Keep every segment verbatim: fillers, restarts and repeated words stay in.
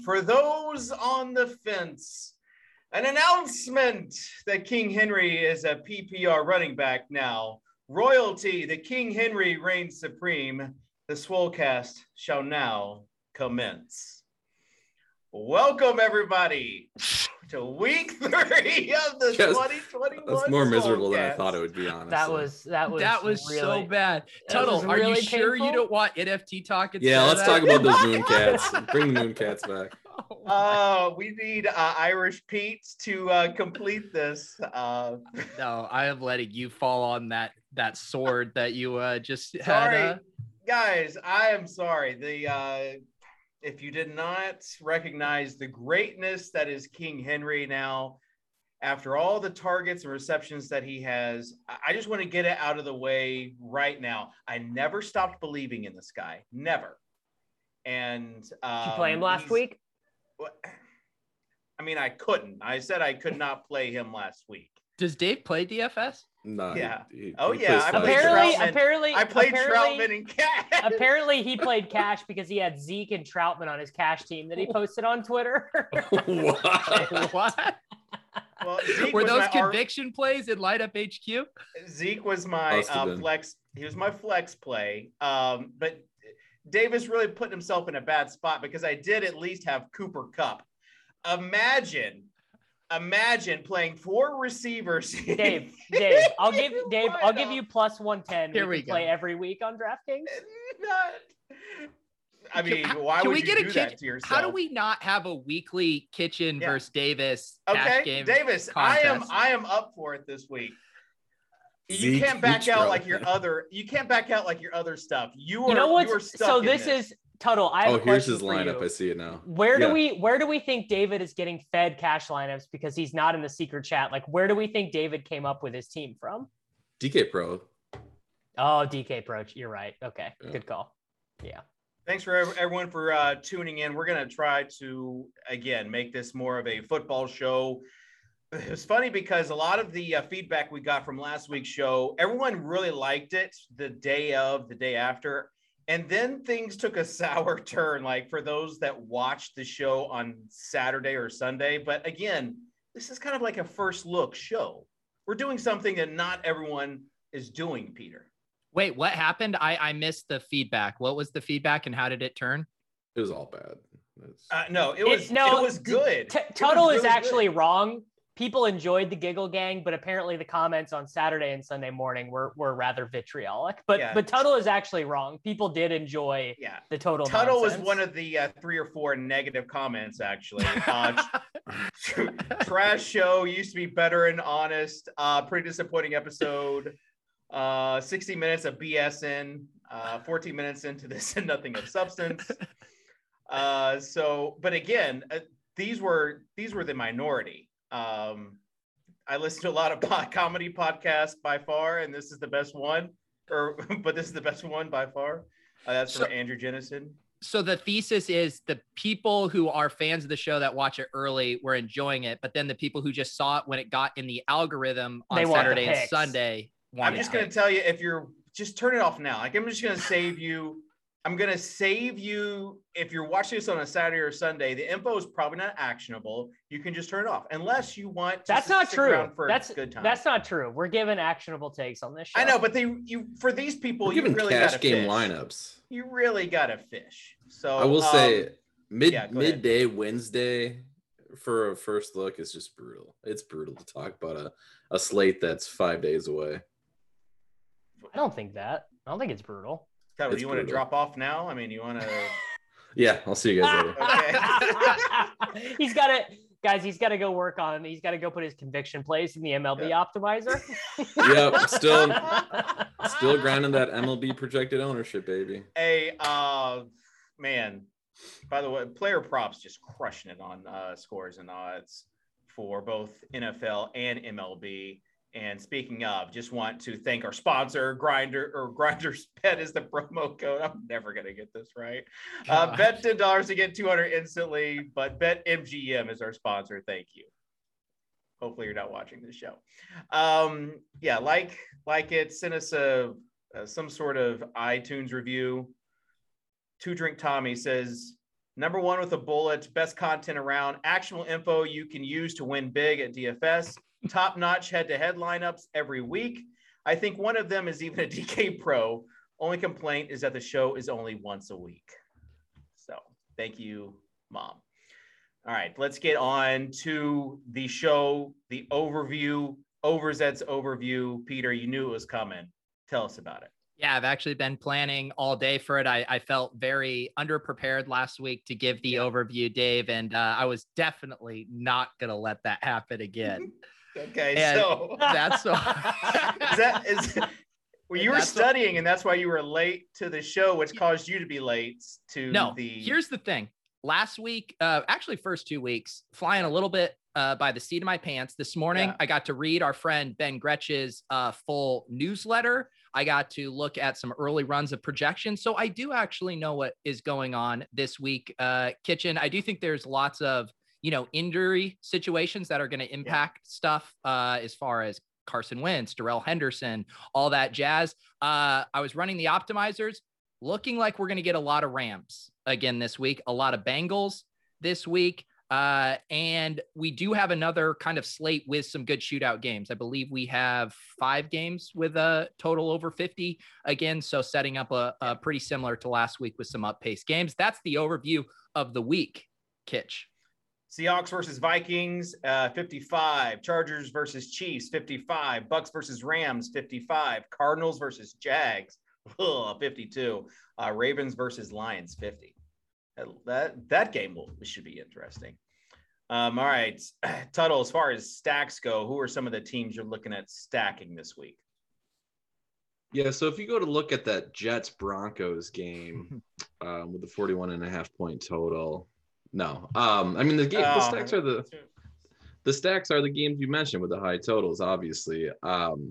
for those on the fence, an announcement that King Henry is a P P R running back now. Royalty, the King Henry reigns supreme. The Swolecast shall now commence. Welcome, everybody, to week three of the Yes, twenty twenty-one That's more miserable Swolecast. than I thought it would be, honestly. That was that was that was really, so bad. that Tuttle, was are really you sure painful? you don't want N F T talk? instead Yeah, of let's that? talk about those Mooncats. Bring the Mooncats back. Oh my- Uh, we need uh, Irish Pete to uh, complete this. Uh, no, I am letting you fall on that that sword that you uh, just sorry, had. Uh... guys. I am sorry. The uh, if you did not recognize the greatness that is King Henry now, after all the targets and receptions that he has, I just want to get it out of the way right now. I never stopped believing in this guy. Never. And um, Did you play him last he's- week? I mean, I couldn't. I said I could not play him last week. Does Dave play D F S? No. Yeah. He, he, Oh, he yeah, plays I Flag played Apparently, Troutman. apparently, I played apparently, Troutman and Cash. apparently he played Cash because he had Zeke and Troutman on his Cash team that he posted on Twitter. What? What? Well, Zeke Were was those my R- conviction plays in Light Up H Q? Zeke was my Must have uh, been. flex. He was my flex play. Um, but Davis really put himself in a bad spot because I did at least have Cooper Kupp. Imagine, imagine playing four receivers. Dave, Dave, I'll give Dave, I'll give Why you plus one ten. Here we we can play go. every week on DraftKings. not? I mean, Can- why can would we you get a do kitchen- that to yourself? How do we not have a weekly Kitchen Yeah. versus Davis cash Okay, game? Davis, I am contest? I am up for it this week. You Zeke can't back Trout. out like your other. You can't back out like your other stuff. You are. You know You are what's stuck so in this, is Tuttle. I have Oh, a here's question his for lineup. you. I see it now. Where do Yeah. we where do we think David is getting fed cash lineups because he's not in the secret chat? Like, where do we think David came up with his team from? D K Pro. Oh, D K Pro. You're right. Okay, Yeah. good call. Yeah. Thanks for ev- everyone for uh, tuning in. We're going to try to, again, make this more of a football show. It was funny because a lot of the uh, feedback we got from last week's show, everyone really liked it the day of, the day after. And then things took a sour turn, like for those that watched the show on Saturday or Sunday. But again, this is kind of like a first look show. We're doing something that not everyone is doing, Peter. Wait, what happened? I, I missed the feedback. What was the feedback and how did it turn? It was all bad. It's- Uh, no, it was, It- no, it was good. T- It was Tuttle is really actually good. wrong. People enjoyed the Giggle Gang, but apparently the comments on Saturday and Sunday morning were were rather vitriolic. But Yeah. but Tuttle is actually wrong. People did enjoy Yeah. the total. Tuttle was nonsense. one of the uh, three or four negative comments, actually. Uh, tr- trash show used to be better and honest. Uh, pretty disappointing episode. Uh, sixty minutes of BSing. Uh, fourteen minutes into this and nothing of substance. Uh, so, but again, uh, these were these were the minority. Um, I listen to a lot of pod- comedy podcasts by far, and this is the best one. Or, but this is the best one by far. Uh, that's So- from Andrew Jennison. So the thesis is the people who are fans of the show that watch it early were enjoying it, but then the people who just saw it when it got in the algorithm on They want the Saturday and picks. Sunday. I'm wanted just it. going to tell you, if you're just turn it off now. Like, I'm just going to save you. I'm going to save you. If you're watching this on a Saturday or Sunday, the info is probably not actionable. You can just turn it off unless you want to That's not stick true. around for That's a good time. that's not true. We're giving actionable takes on this show. I know, but they you for these people, We're you giving really cash got to game fish. lineups. You really got to fish. So I will um, say mid yeah, go ahead. midday Wednesday for a first look is just brutal. It's brutal to talk about a, a slate that's five days away. I don't think that. I don't think it's brutal. Tyler, it's you want to brutal. drop off now? I mean, you want to? Yeah, I'll see you guys later. Okay. he's got to, guys. He's got to go work on. He's got to go put his conviction plays in the M L B optimizer. Yep, still still grinding that M L B projected ownership, baby. Hey, uh, man. By the way, player props just crushing it on uh, scores and odds for both N F L and M L B. And speaking of, just want to thank our sponsor, Grinder, or Grinders Bet is the promo code. I'm never gonna get this right. Uh, God. bet ten dollars to get two hundred instantly, but Bet M G M is our sponsor. Thank you. Hopefully you're not watching this show. Um, yeah, like like it. Send us a, a some sort of iTunes review. Two Drink Tommy says, Number one with a bullet, best content around, actionable info you can use to win big at D F S, top-notch head-to-head lineups every week. I think one of them is even a D K Pro. Only complaint is that the show is only once a week. So thank you, Mom. All right, let's get on to the show, the overview, Overzet's overview. Peter, you knew it was coming. Tell us about it. Yeah, I've actually been planning all day for it. I, I felt very underprepared last week to give the yeah. overview, Dave, and uh, I was definitely not going to let that happen again. Okay, and so that's so. is that is well, you were studying, and that's why you were late to the show, which caused you to be late to no, the. Here's the thing. Last week, uh, actually, first two weeks, flying a little bit uh, by the seat of my pants. This morning, yeah. I got to read our friend Ben Gretch's uh, full newsletter. I got to look at some early runs of projections. So I do actually know what is going on this week, uh, Kitchen. I do think there's lots of, you know, injury situations that are going to impact yeah. stuff uh, as far as Carson Wentz, Darrell Henderson, all that jazz. Uh, I was running the optimizers, looking like we're going to get a lot of Rams again this week, a lot of Bengals this week. Uh, and we do have another kind of slate with some good shootout games. I believe we have five games with a total over fifty again. So setting up a, a pretty similar to last week with some up-paced games. That's the overview of the week, Kitch. Seahawks versus Vikings, uh, fifty-five. Chargers versus Chiefs, fifty-five. Bucks versus Rams, fifty-five. Cardinals versus Jags, ugh, fifty-two. Uh, Ravens versus Lions, fifty. That that game will should be interesting. Um, all right, Tuttle, as far as stacks go, who are some of the teams you're looking at stacking this week? Yeah, so if you go to look at that Jets Broncos game um, with the forty-one and a half point total, no, um, I mean the game oh, the stacks are the the stacks are the games you mentioned with the high totals. Obviously, um,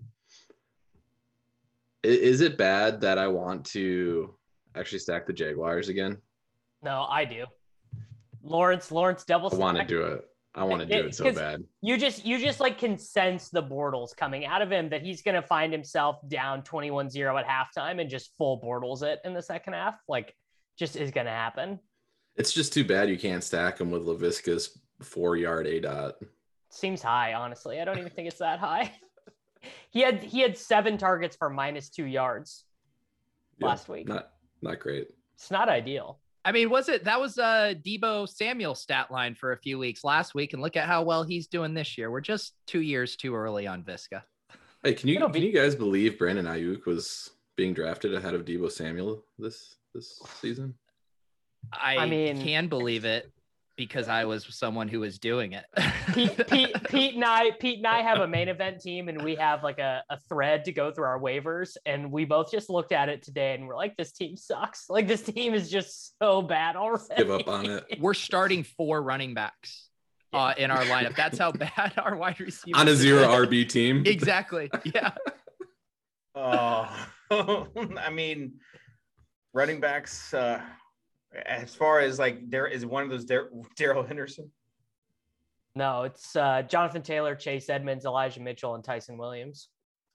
is it bad that I want to actually stack the Jaguars again? No, I do. Lawrence, Lawrence double stack. I want to do it. I want to do it, it so bad. You just, you just like can sense the Bortles coming out of him that he's going to find himself down twenty-one zero at halftime and just full Bortles it in the second half. Like, just is going to happen. It's just too bad you can't stack him with LaVisca's four yard A dot. Seems high, honestly. I don't even think it's that high. he had he had seven targets for minus two yards yeah, last week. Not not great. It's not ideal. I mean, was it that was a Deebo Samuel stat line for a few weeks last week, and look at how well he's doing this year. We're just two years too early on Visca. Hey, can you It'll can be- you guys believe Brandon Ayuk was being drafted ahead of Deebo Samuel this this season? I, I mean, can believe it because I was someone who was doing it. Pete, Pete, Pete and I, Pete and I have a main event team, and we have like a, a thread to go through our waivers. And we both just looked at it today, and we're like, "This team sucks. Like this team is just so bad already." Give up on it. We're starting four running backs uh, in our lineup. That's how bad our wide receivers on a zero R B team. Exactly. Yeah. Oh, I mean, running backs. Uh, as far as like, there is one of those Dar- Darrell Henderson. No, it's uh, Jonathan Taylor, Chase Edmonds, Elijah Mitchell, and Tyson Williams.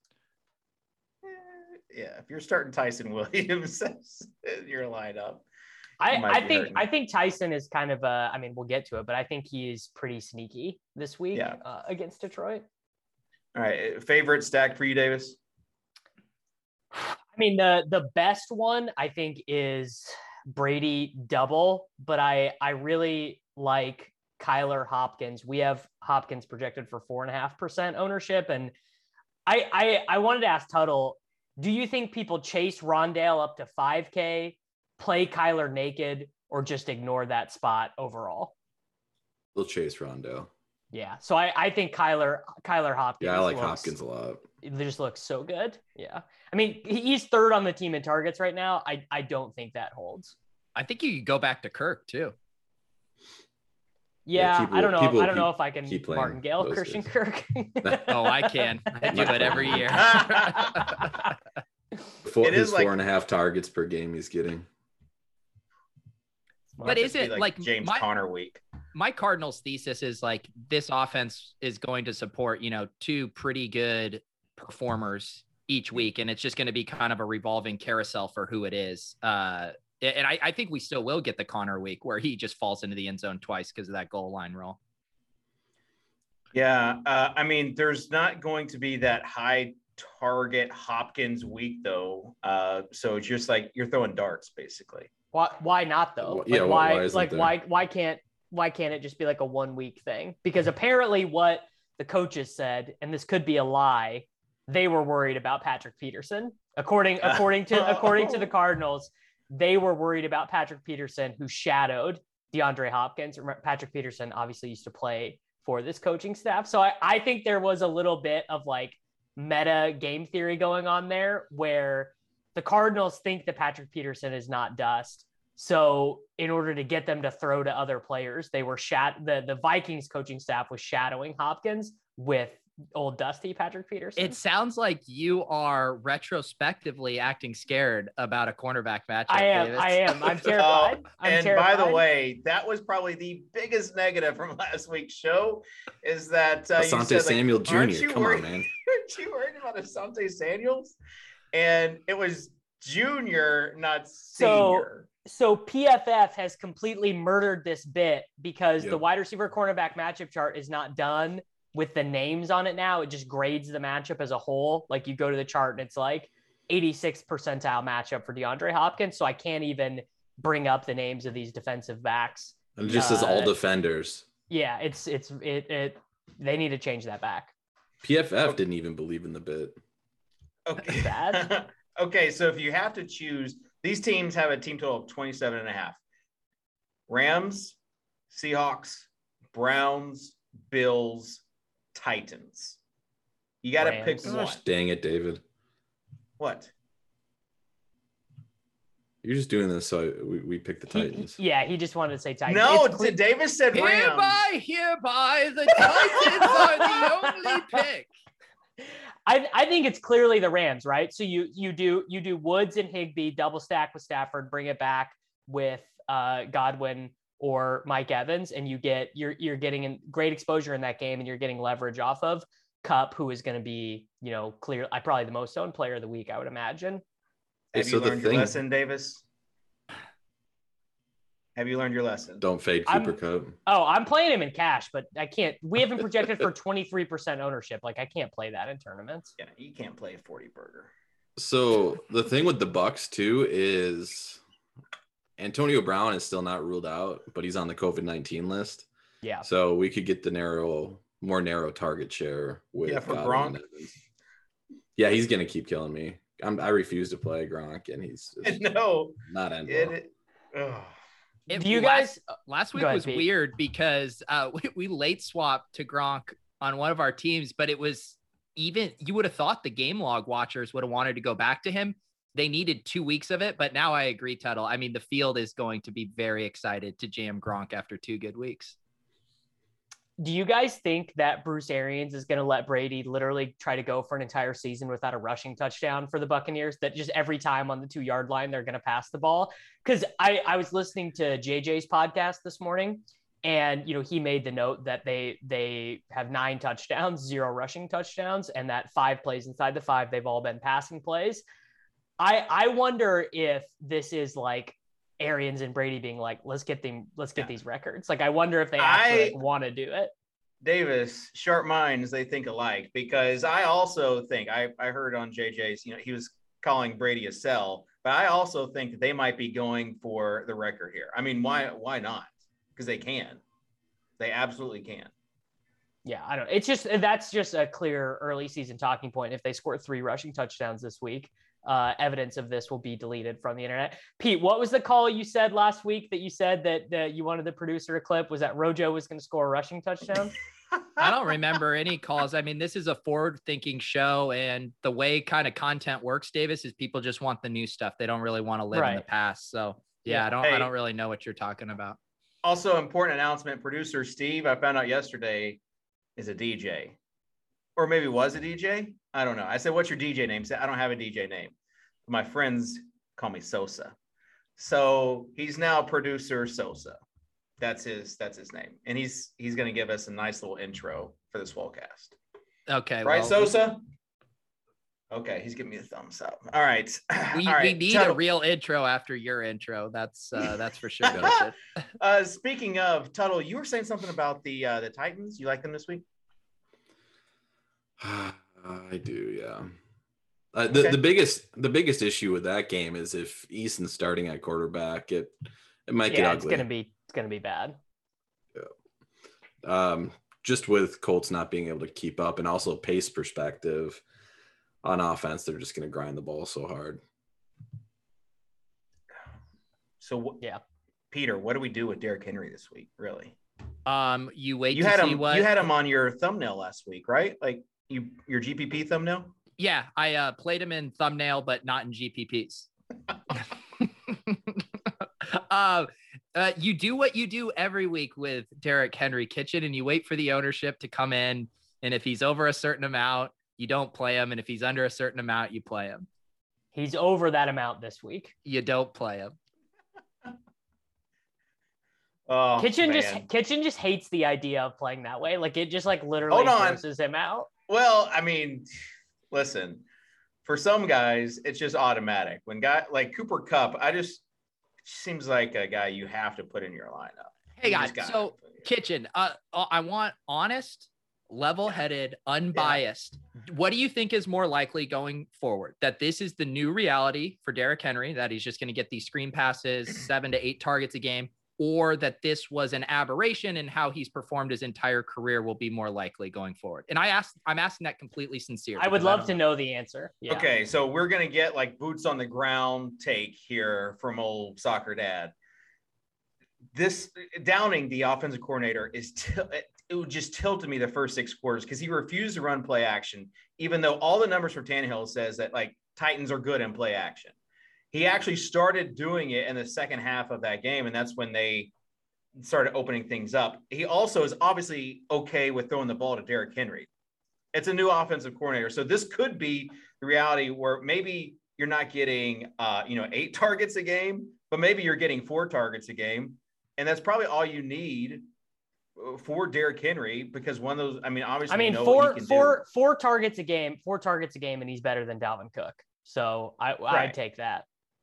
Yeah, if you're starting Tyson Williams in your lineup, I, you might I be think hurting. I think Tyson is kind of a. I mean, we'll get to it, but I think he's pretty sneaky this week Yeah. uh, against Detroit. All right, favorite stack for you, Davis? I mean, the the best one I think is Brady double, but I I really like Kyler Hopkins. We have Hopkins projected for four and a half percent ownership, and I I I wanted to ask Tuttle, do you think people chase Rondale up to five K, play Kyler naked, or just ignore that spot overall? They'll chase Rondo. Yeah, so I I think Kyler Kyler Hopkins. Yeah, I like looks, Hopkins a lot. It just looks so good. Yeah, I mean he's third on the team in targets right now. I I don't think that holds. I think you could go back to Kirk too. Yeah, Yeah, people- I don't know. people I don't know keep- if I can keep playing Martingale those Christian days. Kirk. Oh, I can. I do it every year. Four, It his is like- four and a half targets per game he's getting. But Might is just be it like James my- Conner week? My Cardinals thesis is like this offense is going to support, you know, two pretty good performers each week. And it's just going to be kind of a revolving carousel for who it is. Uh, And I, I think we still will get the Connor week where he just falls into the end zone twice because of that goal line roll. Yeah. Uh, I mean, there's not going to be that high target Hopkins week though. Uh, so it's just like you're throwing darts basically. Why, why not though? Like, yeah, why, why like, there? why, why can't, why can't it just be like a one week thing? Because apparently what the coaches said, and this could be a lie, they were worried about Patrick Peterson. According, according to, according to the Cardinals, they were worried about Patrick Peterson, who shadowed DeAndre Hopkins. Patrick Peterson obviously used to play for this coaching staff. So I, I think there was a little bit of like meta game theory going on there where the Cardinals think that Patrick Peterson is not dust. So in order to get them to throw to other players, they were shat the, the Vikings coaching staff was shadowing Hopkins with old dusty Patrick Peterson. It sounds like you are retrospectively acting scared about a cornerback matchup. I am. Davis. I am. I'm terrified. Oh, I'm and terrified. by the way, that was probably the biggest negative from last week's show is that uh, Asante you said, Samuel like, Junior aren't you Come worried, on, man. aren't you worried about Asante Samuels? And it was Junior, not Senior. So P F F has completely murdered this bit because Yep. the wide receiver cornerback matchup chart is not done with the names on it now. It just grades the matchup as a whole. Like you go to the chart and it's like eighty-sixth percentile matchup for DeAndre Hopkins. So I can't even bring up the names of these defensive backs. And it just says all Uh, defenders. Yeah, it's it's it it they need to change that back. P F F didn't even believe in the bit. Okay. Bad. Okay, so if you have to choose, these teams have a team total of twenty-seven and a half. Rams, Seahawks, Browns, Bills, Titans. You got to pick Rams. one. Gosh, dang it, David. What? You're just doing this so we, we pick the He- Titans. yeah, he just wanted to say Titans. No, It's cle- Davis said Rams. Hereby, hereby, the Titans are the only pick. I, I think it's clearly the Rams, right? So you you do you do Woods and Higbee double stack with Stafford, bring it back with uh, Godwin or Mike Evans, and you get you're you're getting in great exposure in that game, and you're getting leverage off of Kupp, who is going to be you know clear, I probably the most owned player of the week, I would imagine. Have So you the learned your thing- lesson, Davis? Have you learned your lesson? Don't fade I'm- Cooper Kupp. Oh, I'm playing him in cash, but I can't. We haven't projected for twenty-three percent ownership. Like I can't play that in tournaments. Yeah, you can't play a forty burger. So the thing with the Bucks too is Antonio Brown is still not ruled out, but he's on the COVID nineteen list. Yeah. So we could get the narrow, more narrow target share with Yeah, for Godwin Gronk. and Evans. Yeah, he's gonna keep killing me. I'm, I refuse to play Gronk, and he's just No, not end well. it. ugh. It- Do you last- guys? Last week Go ahead, was Pete. weird because uh, we, we late swapped to Gronk on one of our teams, but it was even, you would have thought the game log watchers would have wanted to go back to him. They needed two weeks of it, but now I agree, Tuttle. I mean, the field is going to be very excited to jam Gronk after two good weeks. Do you guys think that Bruce Arians is going to let Brady literally try to go for an entire season without a rushing touchdown for the Buccaneers? That just every time on the two yard line, they're going to pass the ball? Because I, I was listening to J J's podcast this morning, and you know he made the note that they they have nine touchdowns, zero rushing touchdowns, and that five plays inside the five, they've all been passing plays. I I wonder if this is like Arians and Brady being like, let's get them, let's get Yeah. these records. Like, I wonder if they actually I- like, want to do it. Davis, sharp minds, they think alike, because I also think I, I heard on J J's, you know, he was calling Brady a sell, but I also think that they might be going for the record here. I mean, why why not? Because they can. They absolutely can. Yeah, I don't. It's just that's just a clear early season talking point. If they score three rushing touchdowns this week, uh, evidence of this will be deleted from the internet. Pete, what was the call you said last week that you said that, that you wanted the producer to clip? Was that Rojo was going to score a rushing touchdown? I don't remember any calls. I mean, this is a forward-thinking show, and the way kind of content works, Davis, is people just want the new stuff. They don't really want to live in the Right. past. So yeah, Yeah. I don't. Hey. I don't really know what you're talking about. Also, important announcement, producer Steve, I found out yesterday, is a D J. Or maybe was a D J. I don't know. I said, what's your D J name? He said, I don't have a D J name. My friends call me Sosa. So he's now producer Sosa. That's his that's his name. And he's he's gonna give us a nice little intro for this Swolecast. Okay, Right, well, Sosa? Okay, he's giving me a thumbs up. All right. We, All right. we need Tuttle. a real intro after your intro. That's uh, that's for sure. uh, speaking of Tuttle, you were saying something about the uh, the Titans. You like them this week? I do, yeah. Uh, the Okay. the biggest the biggest issue with that game is if Eason's starting at quarterback, it it might get Yeah, ugly. it's gonna be it's gonna be bad. Yeah. Um, just with Colts not being able to keep up, and also pace perspective on offense, they're just going to grind the ball so hard. So yeah, Peter, what do we do with Derrick Henry this week? Really? Um, you wait. You to had see him. What... You had him on your thumbnail last week, right? Like you, your G P P thumbnail. Yeah, I uh, played him in thumbnail, but not in G P Ps. uh, uh, you do what you do every week with Derrick Henry Kitchen, and you wait for the ownership to come in. And if he's over a certain amount, you don't play him. And if he's under a certain amount, you play him. He's over that amount this week. You don't play him. Oh, Kitchen man. just Kitchen just hates the idea of playing that way. Like it just like literally Hold on. forces him out. Well, I mean, listen, for some guys, it's just automatic. When guy like Cooper Kupp, I just seems like a guy you have to put in your lineup. Hey You guys, just gotta so put it. Kitchen, uh, I want honest, level-headed, unbiased. What do you think is more likely going forward? That this is the new reality for Derrick Henry, that he's just going to get these screen passes, seven to eight targets a game, or that this was an aberration and how he's performed his entire career will be more likely going forward? And I asked, I'm asking that completely sincere. I would because love don't to know the answer. Yeah. Okay, so we're gonna get like boots on the ground take here from old soccer dad. This Downing, the offensive coordinator, is t- it would just tilted me the first six quarters because he refused to run play action, even though all the numbers for Tannehill says that like Titans are good in play action. He actually started doing it in the second half of that game, and that's when they started opening things up. He also is obviously okay with throwing the ball to Derrick Henry. It's a new offensive coordinator, so this could be the reality where maybe you're not getting, uh, you know, eight targets a game, but maybe you're getting four targets a game, and that's probably all you need for Derrick Henry, because one of those, I mean, obviously, I mean, you know four what he can four do. four targets a game, four targets a game, and he's better than Dalvin Cook. So I Right. I'd take that.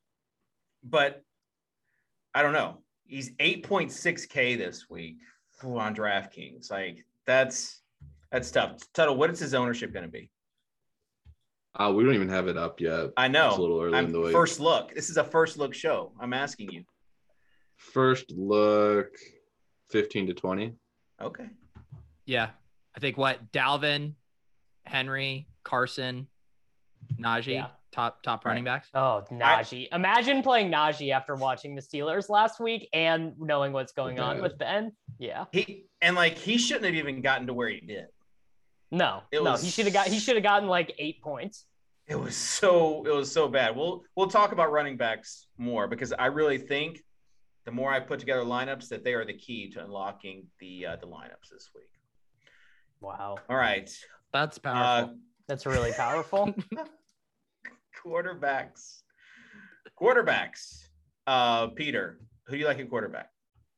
But I don't know. He's eight point six K this week on DraftKings. Like that's that's tough. Tuttle, what is his ownership going to be? Uh, we don't even have it up yet. I know. It's a little early I'm in the week. first look. This is a first look show. I'm asking you. First look, fifteen to twenty. Okay. Yeah. I think what Dalvin, Henry, Carson, Najee, Yeah. top top running backs. Oh, Najee. Imagine playing Najee after watching the Steelers last week and knowing what's going on Bad. with Ben. Yeah. He and like he shouldn't have even gotten to where he did. No, It no, was- he should have got he should have gotten like eight points. It was so it was so bad. We'll we'll talk about running backs more because I really think the more I put together lineups that they are the key to unlocking the uh, the lineups this week. Wow. All right. That's Uh, powerful. That's really powerful. quarterbacks. Quarterbacks. Uh, Peter, who do you like at quarterback?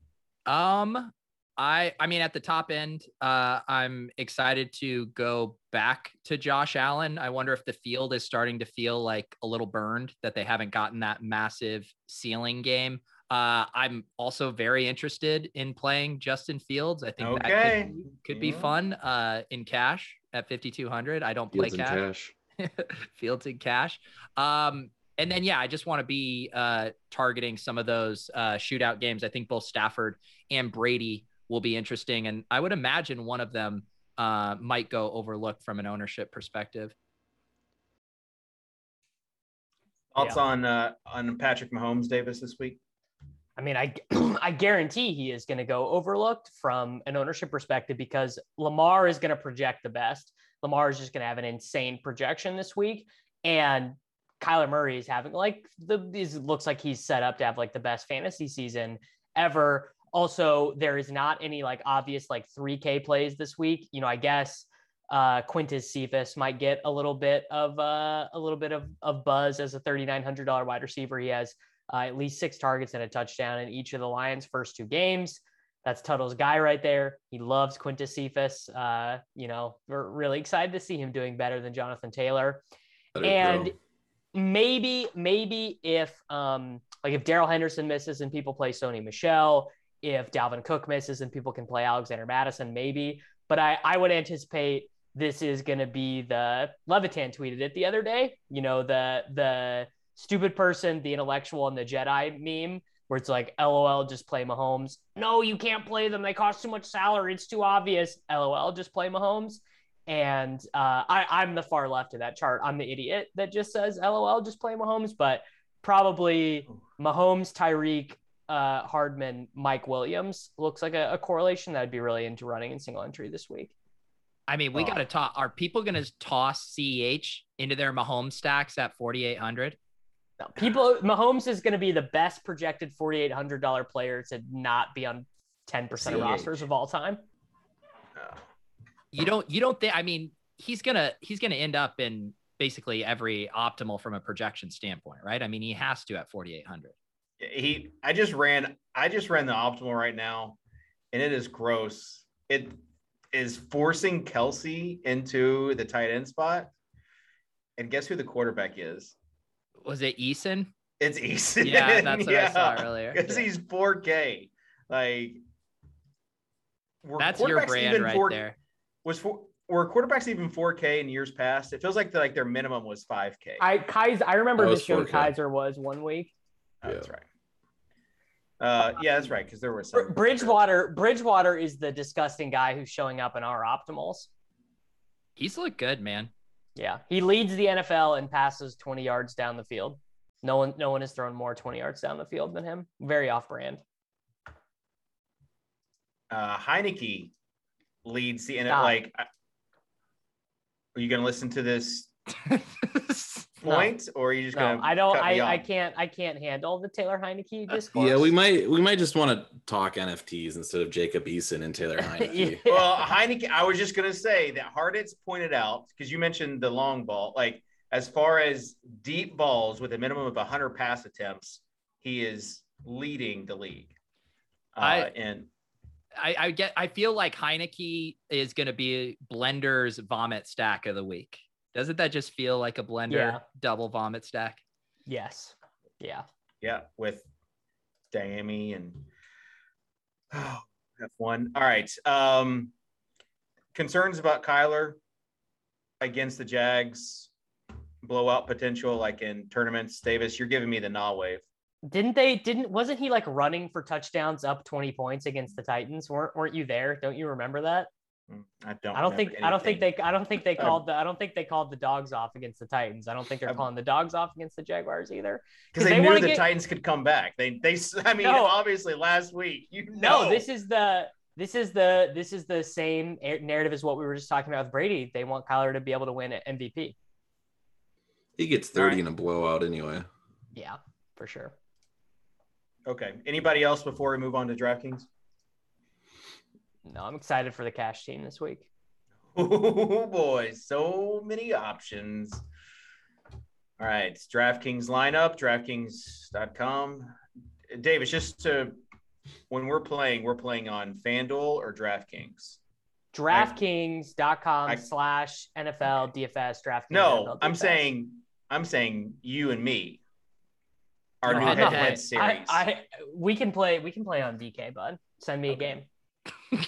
Um, I I mean, at the top end, uh, I'm excited to go back to Josh Allen. I wonder if the field is starting to feel like a little burned, that they haven't gotten that massive ceiling game. Uh, I'm also very interested in playing Justin Fields. I think that Okay. could, could be Yeah. fun uh, in cash at fifty-two hundred. I don't play Fields and cash. cash. Fields in cash. Um, and then, yeah, I just want to be uh, targeting some of those uh, shootout games. I think both Stafford and Brady will be interesting. And I would imagine one of them uh, might go overlooked from an ownership perspective. Thoughts Yeah. on uh, on Patrick Mahomes Davis this week? I mean, I I guarantee he is going to go overlooked from an ownership perspective because Lamar is going to project the best. Lamar is just going to have an insane projection this week, and Kyler Murray is having like the is looks like he's set up to have like the best fantasy season ever. Also, there is not any like obvious like three K plays this week. You know, I guess uh, Quintus Cephas might get a little bit of uh, a little bit of, of buzz as a thirty-nine hundred dollars wide receiver. He has Uh, at least six targets and a touchdown in each of the Lions' first two games. That's Tuttle's guy right there. He loves Quintus Cephas. Uh, you know, we're really excited to see him doing better than Jonathan Taylor. And throw. maybe, maybe if um like if Daryl Henderson misses and people play Sony Michel, if Dalvin Cook misses and people can play Alexander Madison, maybe. But I, I would anticipate this is going to be the Levitan tweeted it the other day. You know, the the stupid person, the intellectual, and the Jedi meme where it's like, LOL, just play Mahomes. No, you can't play them. They cost too much salary. It's too obvious. LOL, just play Mahomes. And uh, I, I'm the far left of that chart. I'm the idiot that just says, LOL, just play Mahomes. But probably Mahomes, Tyreek, uh, Hardman, Mike Williams looks like a, a correlation that I'd be really into running in single entry this week. I mean, we Oh. got to talk. Are people going to toss C E H into their Mahomes stacks at forty-eight hundred? No, people, Mahomes is going to be the best projected forty-eight hundred dollars player to not be on ten percent of C H. rosters of all time. Uh, You don't, you don't think, I mean, he's going to, he's going to end up in basically every optimal from a projection standpoint, right? I mean, he has to at forty-eight hundred. he I just ran I just ran the optimal right now, and it is gross. It is forcing Kelsey into the tight end spot. And guess who the quarterback is? Was it Eason? It's Eason. Yeah, that's what I Yeah, saw earlier. because Yeah. he's four K. Like were That's your quarterbacks brand even right four there. Was four, were quarterbacks even four K in years past? It feels like the, like their minimum was five K. I Kaiser, I remember That was this show four K. Kaiser was one week. Oh, that's Yeah. right. Uh, yeah, that's right. Because there was some Bridgewater, Bridgewater is the disgusting guy who's showing up in our optimals. He's looked good, man. Yeah, he leads the N F L in passes twenty yards down the field. No one, no one has thrown more twenty yards down the field than him. Very off-brand. Uh, Heineke leads the N F L. Stop. Like, I- are you going to listen to this No. point, or are you just No, going to? I don't. I, I can't. I can't handle the Taylor Heineke discourse. Yeah, we might we might just want to talk N F Ts instead of Jacob Eason and Taylor Heineke. Yeah. Well, Heineke, I was just going to say that Harditz pointed out, because you mentioned the long ball, like as far as deep balls with a minimum of one hundred pass attempts, he is leading the league. Uh, I- and I, I get, I feel like Heineke is going to be Blender's vomit stack of the week. Doesn't that just feel like a Blender Yeah. double vomit stack? Yes. Yeah. yeah, with Diami and oh, F one. All right. Um, concerns about Kyler against the Jags, blowout potential, like in tournaments. Davis, you're giving me the nah wave. Didn't they? Didn't wasn't he like running for touchdowns up twenty points against the Titans? weren't weren't you there? Don't you remember that? I don't. I don't think. remember I don't think anything. they. I don't think they Um, called the. I don't think they called the dogs off against the Titans. I don't think they're Um, calling the dogs off against the Jaguars either. because they, they knew wanna the get- Titans could come back. They they. I mean, No. obviously last week. You know. No, this is the. This is the. This is the same a- narrative as what we were just talking about with Brady. They want Kyler to be able to win an M V P. He gets All thirty right. in a blowout anyway. Yeah, for sure. Okay. Anybody else before we move on to DraftKings? No, I'm excited for the cash team this week. Oh boy, so many options. All right, it's DraftKings lineup, DraftKings dot com. Davis, just to when we're playing, we're playing on FanDuel or DraftKings. DraftKings.com I- slash N F L D F S DraftKings. N F No, L I'm D F S. saying I'm saying you and me. Our No, new I- head to no, head I, series. I, we can play. We can play on D K, bud. Send me a Okay. game.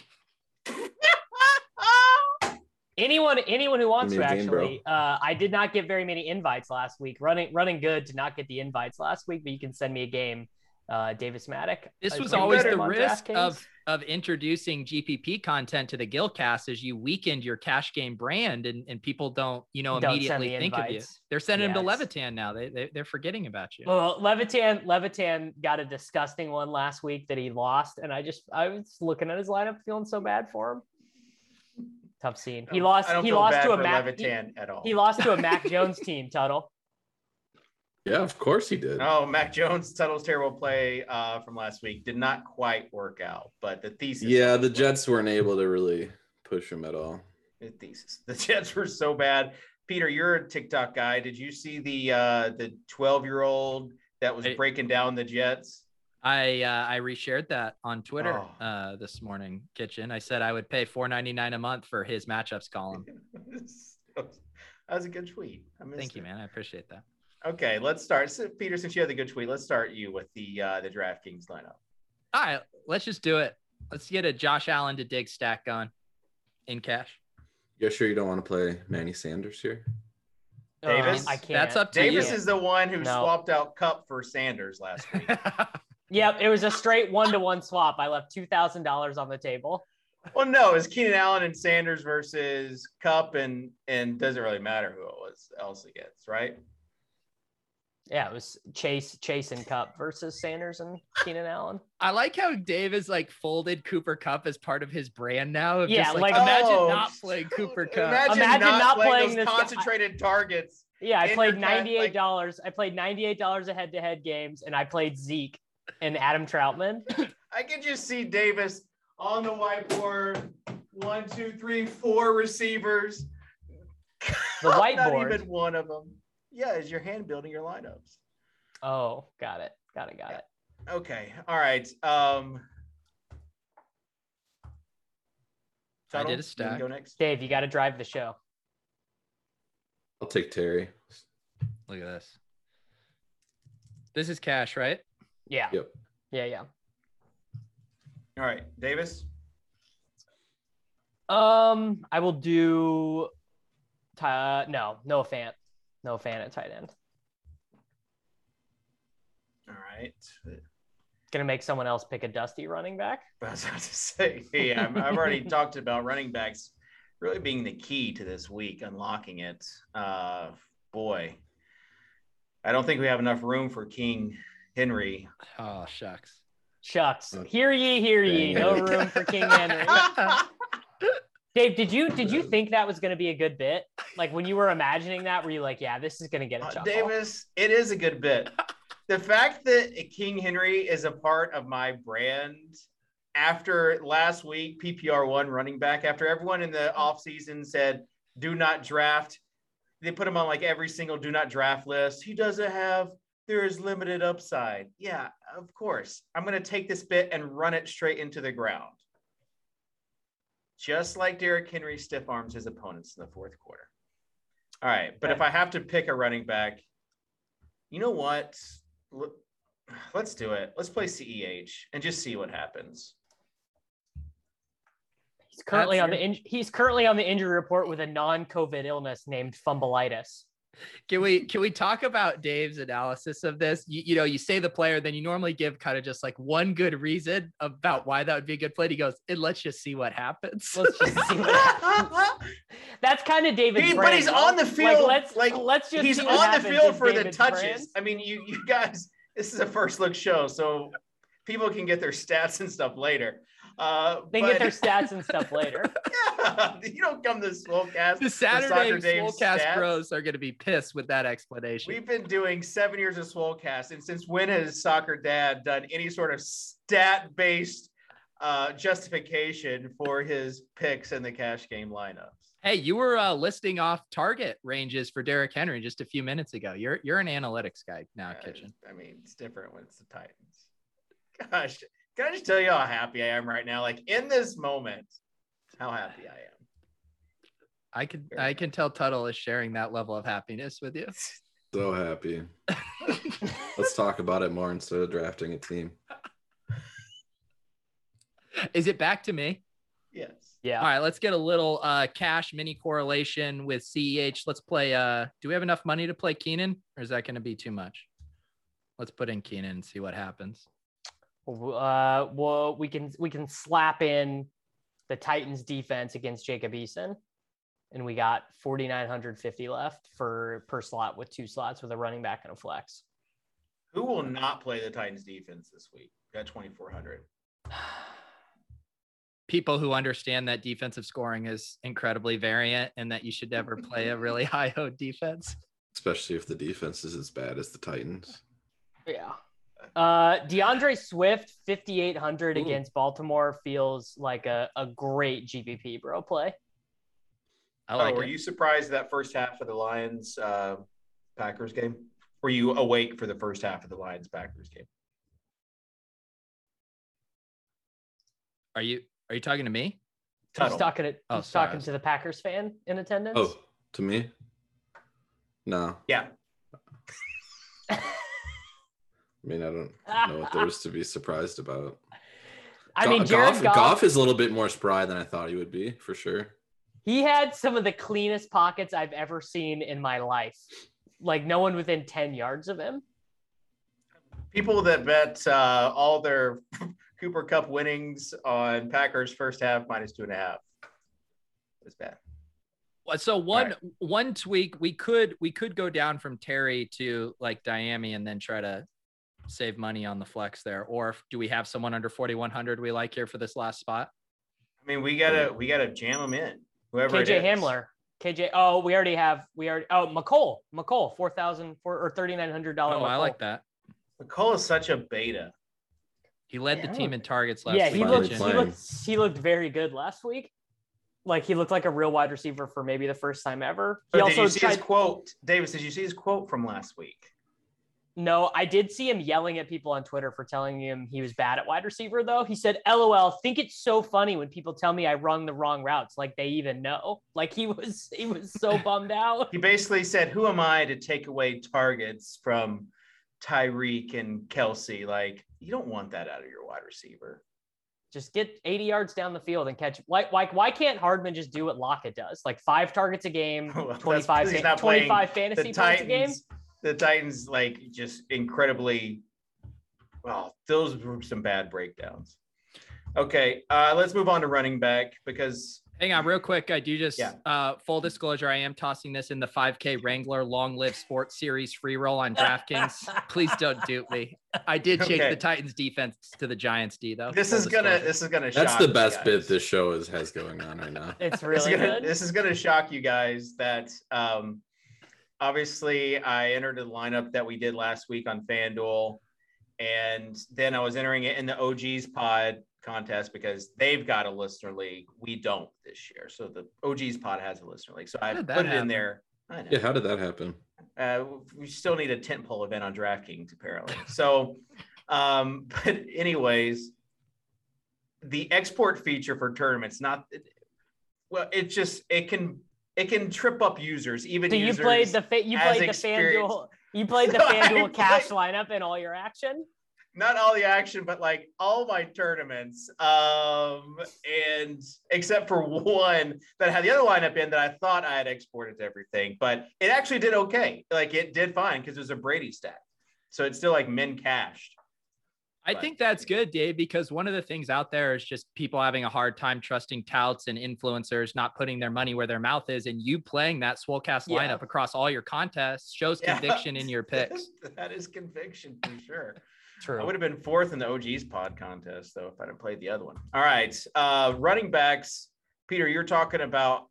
Anyone, anyone who wants Give to me a game, bro. actually. Uh, I did not get very many invites last week. Running, running good. Did not get the invites last week, but you can send me a game. Uh, Davis Maddock. This I was played always him the on risk DraftKings. of of introducing G P P content to the Guildcast as you weakened your cash game brand, and, and people don't, you know, Don't send immediately me think of you. invites. They're sending Yeah, them to it's- Levitan now. They, they they're forgetting about you. Well, Levitan, Levitan got a disgusting one last week that he lost, and I just I was looking at his lineup, feeling so bad for him. Tough scene. He lost. I don't He feel lost bad to a for Mac. He, Levitan at all. he lost to a Mac Jones team. Tuttle. Yeah, of course he did. Oh, Mac Jones, Tuttle's terrible play uh, from last week did not quite work out, but the thesis. Yeah, the Jets weren't able to really push him at all. The thesis. The Jets were so bad. Peter, you're a TikTok guy. Did you see the uh, the twelve year old that was I- breaking down the Jets? I uh, I reshared that on Twitter Oh. uh, this morning, Kitchen. I said I would pay four ninety-nine a month for his matchups column. That was a good tweet. I missed Thank you, it. man. I appreciate that. Okay, let's start. So, Peter, since you had the good tweet, let's start you with the uh, the DraftKings lineup. All right, let's just do it. Let's get a Josh Allen to dig stack going in cash. You're sure you don't want to play Manny Sanders here? Davis? Um, I can't. That's up to Davis you. is the one who No. swapped out Cup for Sanders last week. Yep, it was a straight one-to-one swap. I left two thousand dollars on the table. Well, no, it's Keenan Allen and Sanders versus Cup, and and doesn't really matter who it was else against, right? Yeah, it was Chase, Chase and Cup versus Sanders and Keenan Allen. I like how Dave has like folded Cooper Cup as part of his brand now. Of Yeah, just, like, like- imagine Oh, not playing Cooper Cup. Imagine, Imagine not, not playing, playing those this guy. concentrated targets. Yeah, I In played your cat, ninety-eight dollars. I played ninety-eight dollars of head-to-head games, and I played Zeke and Adam Troutman. I can just see Davis on the whiteboard. One, two, three, four receivers. The Not whiteboard. even one of them. Yeah, is your hand building your lineups? Oh, got it. Got it. Got it. Okay. All right. Um, I Tuttle, did a you can stack. Go next. Dave, you got to drive the show. I'll take Terry. Look at this. This is cash, right? Yeah. Yep. Yeah. Yeah. All right, Davis. Um, I will do. Uh, no, no fan, no fan at tight end. All right. Gonna make someone else pick a dusty running back. I was about to say, yeah, I'm- I've already talked about running backs really being the key to this week, unlocking it. Uh, boy, I don't think we have enough room for King Henry. Oh, shucks. Shucks, Okay. hear ye, hear ye. No room for King Henry. Dave, did you did you think that was gonna be a good bit? Like when you were imagining that, were you like, yeah, this is gonna get a Uh, chuckle? Davis, it is a good bit. The fact that King Henry is a part of my brand after last week, P P R one running back, after everyone in the offseason said, do not draft, they put him on like every single do not draft list. He doesn't have, there is limited upside. Yeah, of course. I'm going to take this bit and run it straight into the ground. Just like Derrick Henry stiff arms his opponents in the fourth quarter. All right. But if I have to pick a running back, you know what? Let's do it. Let's play C E H and just see what happens. He's currently That's on the in- he's currently on the injury report with a non-COVID illness named fumbleitis. Can we can we talk about Dave's analysis of this? You, you know, you say the player, then you normally give kind of just like one good reason about why that would be a good play. He goes, and let's just see what happens. Let's just see what happens. That's kind of David's He, but brand, he's though. on the field. Like, let's like let's just he's see what on the happens field is for the David's touches. brand. I mean, you you guys, this is a first look show, so people can get their stats and stuff later. Uh, They but, get their stats and stuff later. yeah, you don't come to Swolecast. The for Saturday Soccer Dave's Swolecast stats. bros are going to be pissed with that explanation. We've been doing seven years of Swolecast, and since when has Soccer Dad done any sort of stat-based uh, justification for his picks in the cash game lineups? Hey, you were uh, listing off target ranges for Derrick Henry just a few minutes ago. You're you're an analytics guy now, Uh, Kitchen. I mean, it's different when it's the Titans. Gosh, can I just tell you how happy I am right now? Like in this moment, how happy I am. I can Very I can tell Tuttle is sharing that level of happiness with you. So happy. Let's talk about it more instead of drafting a team. Is it back to me? Yes. Yeah. All right, let's get a little uh, cash mini correlation with C E H. Let's play. Uh, do we have enough money to play Keenan, or is that going to be too much? Let's put in Keenan and see what happens. Uh, well, we can we can slap in the Titans defense against Jacob Eason, and we got forty-nine fifty left for per slot with two slots with a running back and a flex. Who will not play the Titans defense this week? Got twenty-four hundred. People who understand that defensive scoring is incredibly variant and that you should never play a really high-owed defense. Especially if the defense is as bad as the Titans. Yeah. Uh, DeAndre Swift, fifty-eight hundred Ooh. against Baltimore feels like a, a great G P P, bro, play. I like oh, were it. you surprised that first half of the Lions uh, Packers game? Were you awake for the first half of the Lions Packers game? Are you are you talking to me? He's Tuttle. talking to, Oh, he's sorry. talking to the Packers fan in attendance. Oh, to me? No. Yeah. I mean, I don't know what there's to be surprised about. I mean, Jared Goff, Goff, Goff is a little bit more spry than I thought he would be, for sure. He had some of the cleanest pockets I've ever seen in my life. Like no one within ten yards of him. People that bet uh, all their Cooper Cup winnings on Packers first half minus two and a half. It's bad. So one right. one tweak we could we could go down from Terry to like Diami and then try to save money on the flex there. Or if, do we have someone under forty-one hundred we like here for this last spot? I mean, we gotta we gotta jam them in. Whoever K J it is. Hamler. K J. Oh, we already have. We already. Oh, McCole. McCole. Four thousand four or thirty nine hundred dollars. Oh, I like that. McCole is such a beta. He led yeah. the team in targets last yeah, week. he Finally looked, he playing. looked. He looked very good last week. Like he looked like a real wide receiver for maybe the first time ever. He But also did you see tried. his quote, Davis? Did you see his quote from last week? No, I did see him yelling at people on Twitter for telling him he was bad at wide receiver, though. He said, LOL, think it's so funny when people tell me I run the wrong routes, like they even know. Like he was he was so bummed out. He basically said, who am I to take away targets from Tyreek and Kelsey? Like, you don't want that out of your wide receiver. Just get eighty yards down the field and catch. Like, like why can't Hardman just do what Lockett does? Like five targets a game, Well, that's twenty-five, because he's fa- not playing twenty-five fantasy the points a game? Titans. The Titans, like, just incredibly, well, those were some bad breakdowns. Okay, uh, let's move on to running back because Hang on, real quick. I do just Yeah. uh, full disclosure. I am tossing this in the five K Wrangler Long Live Sports Series free roll on DraftKings. Please don't dupe me. I did change Okay. the Titans defense to the Giants D though. this Full is gonna disclosure. this is gonna That's shock the you best guys. bit this show is has going on right now. It's This is really gonna, good. this is gonna shock you guys that um, obviously I entered the lineup that we did last week on FanDuel, and then I was entering it in the O Gs pod contest because they've got a listener league. We don't this year. So the O Gs pod has a listener league. So I How put did it that in happen? there. I know. Yeah, how did that happen? Uh, we still need a tentpole event on DraftKings apparently. So, um, but anyways, the export feature for tournaments, not well, it just it can it can trip up users, even So you users. played the fa- you as played the experienced. FanDuel you played the So I FanDuel cash played- lineup in all your action. Not all the action, but like all my tournaments, um, and except for one that had the other lineup in that I thought I had exported to everything, but it actually did okay. Like it did fine because it was a Brady stack, so it's still like min cached. I But- think that's good, Dave, because one of the things out there is just people having a hard time trusting touts and influencers, not putting their money where their mouth is. And you playing that Swolecast Yeah. lineup across all your contests shows Yeah. conviction in your picks. That is conviction for sure. I True. would have been fourth in the O Gs pod contest though if I'd have played the other one. All right, uh, running backs. Peter, you're talking about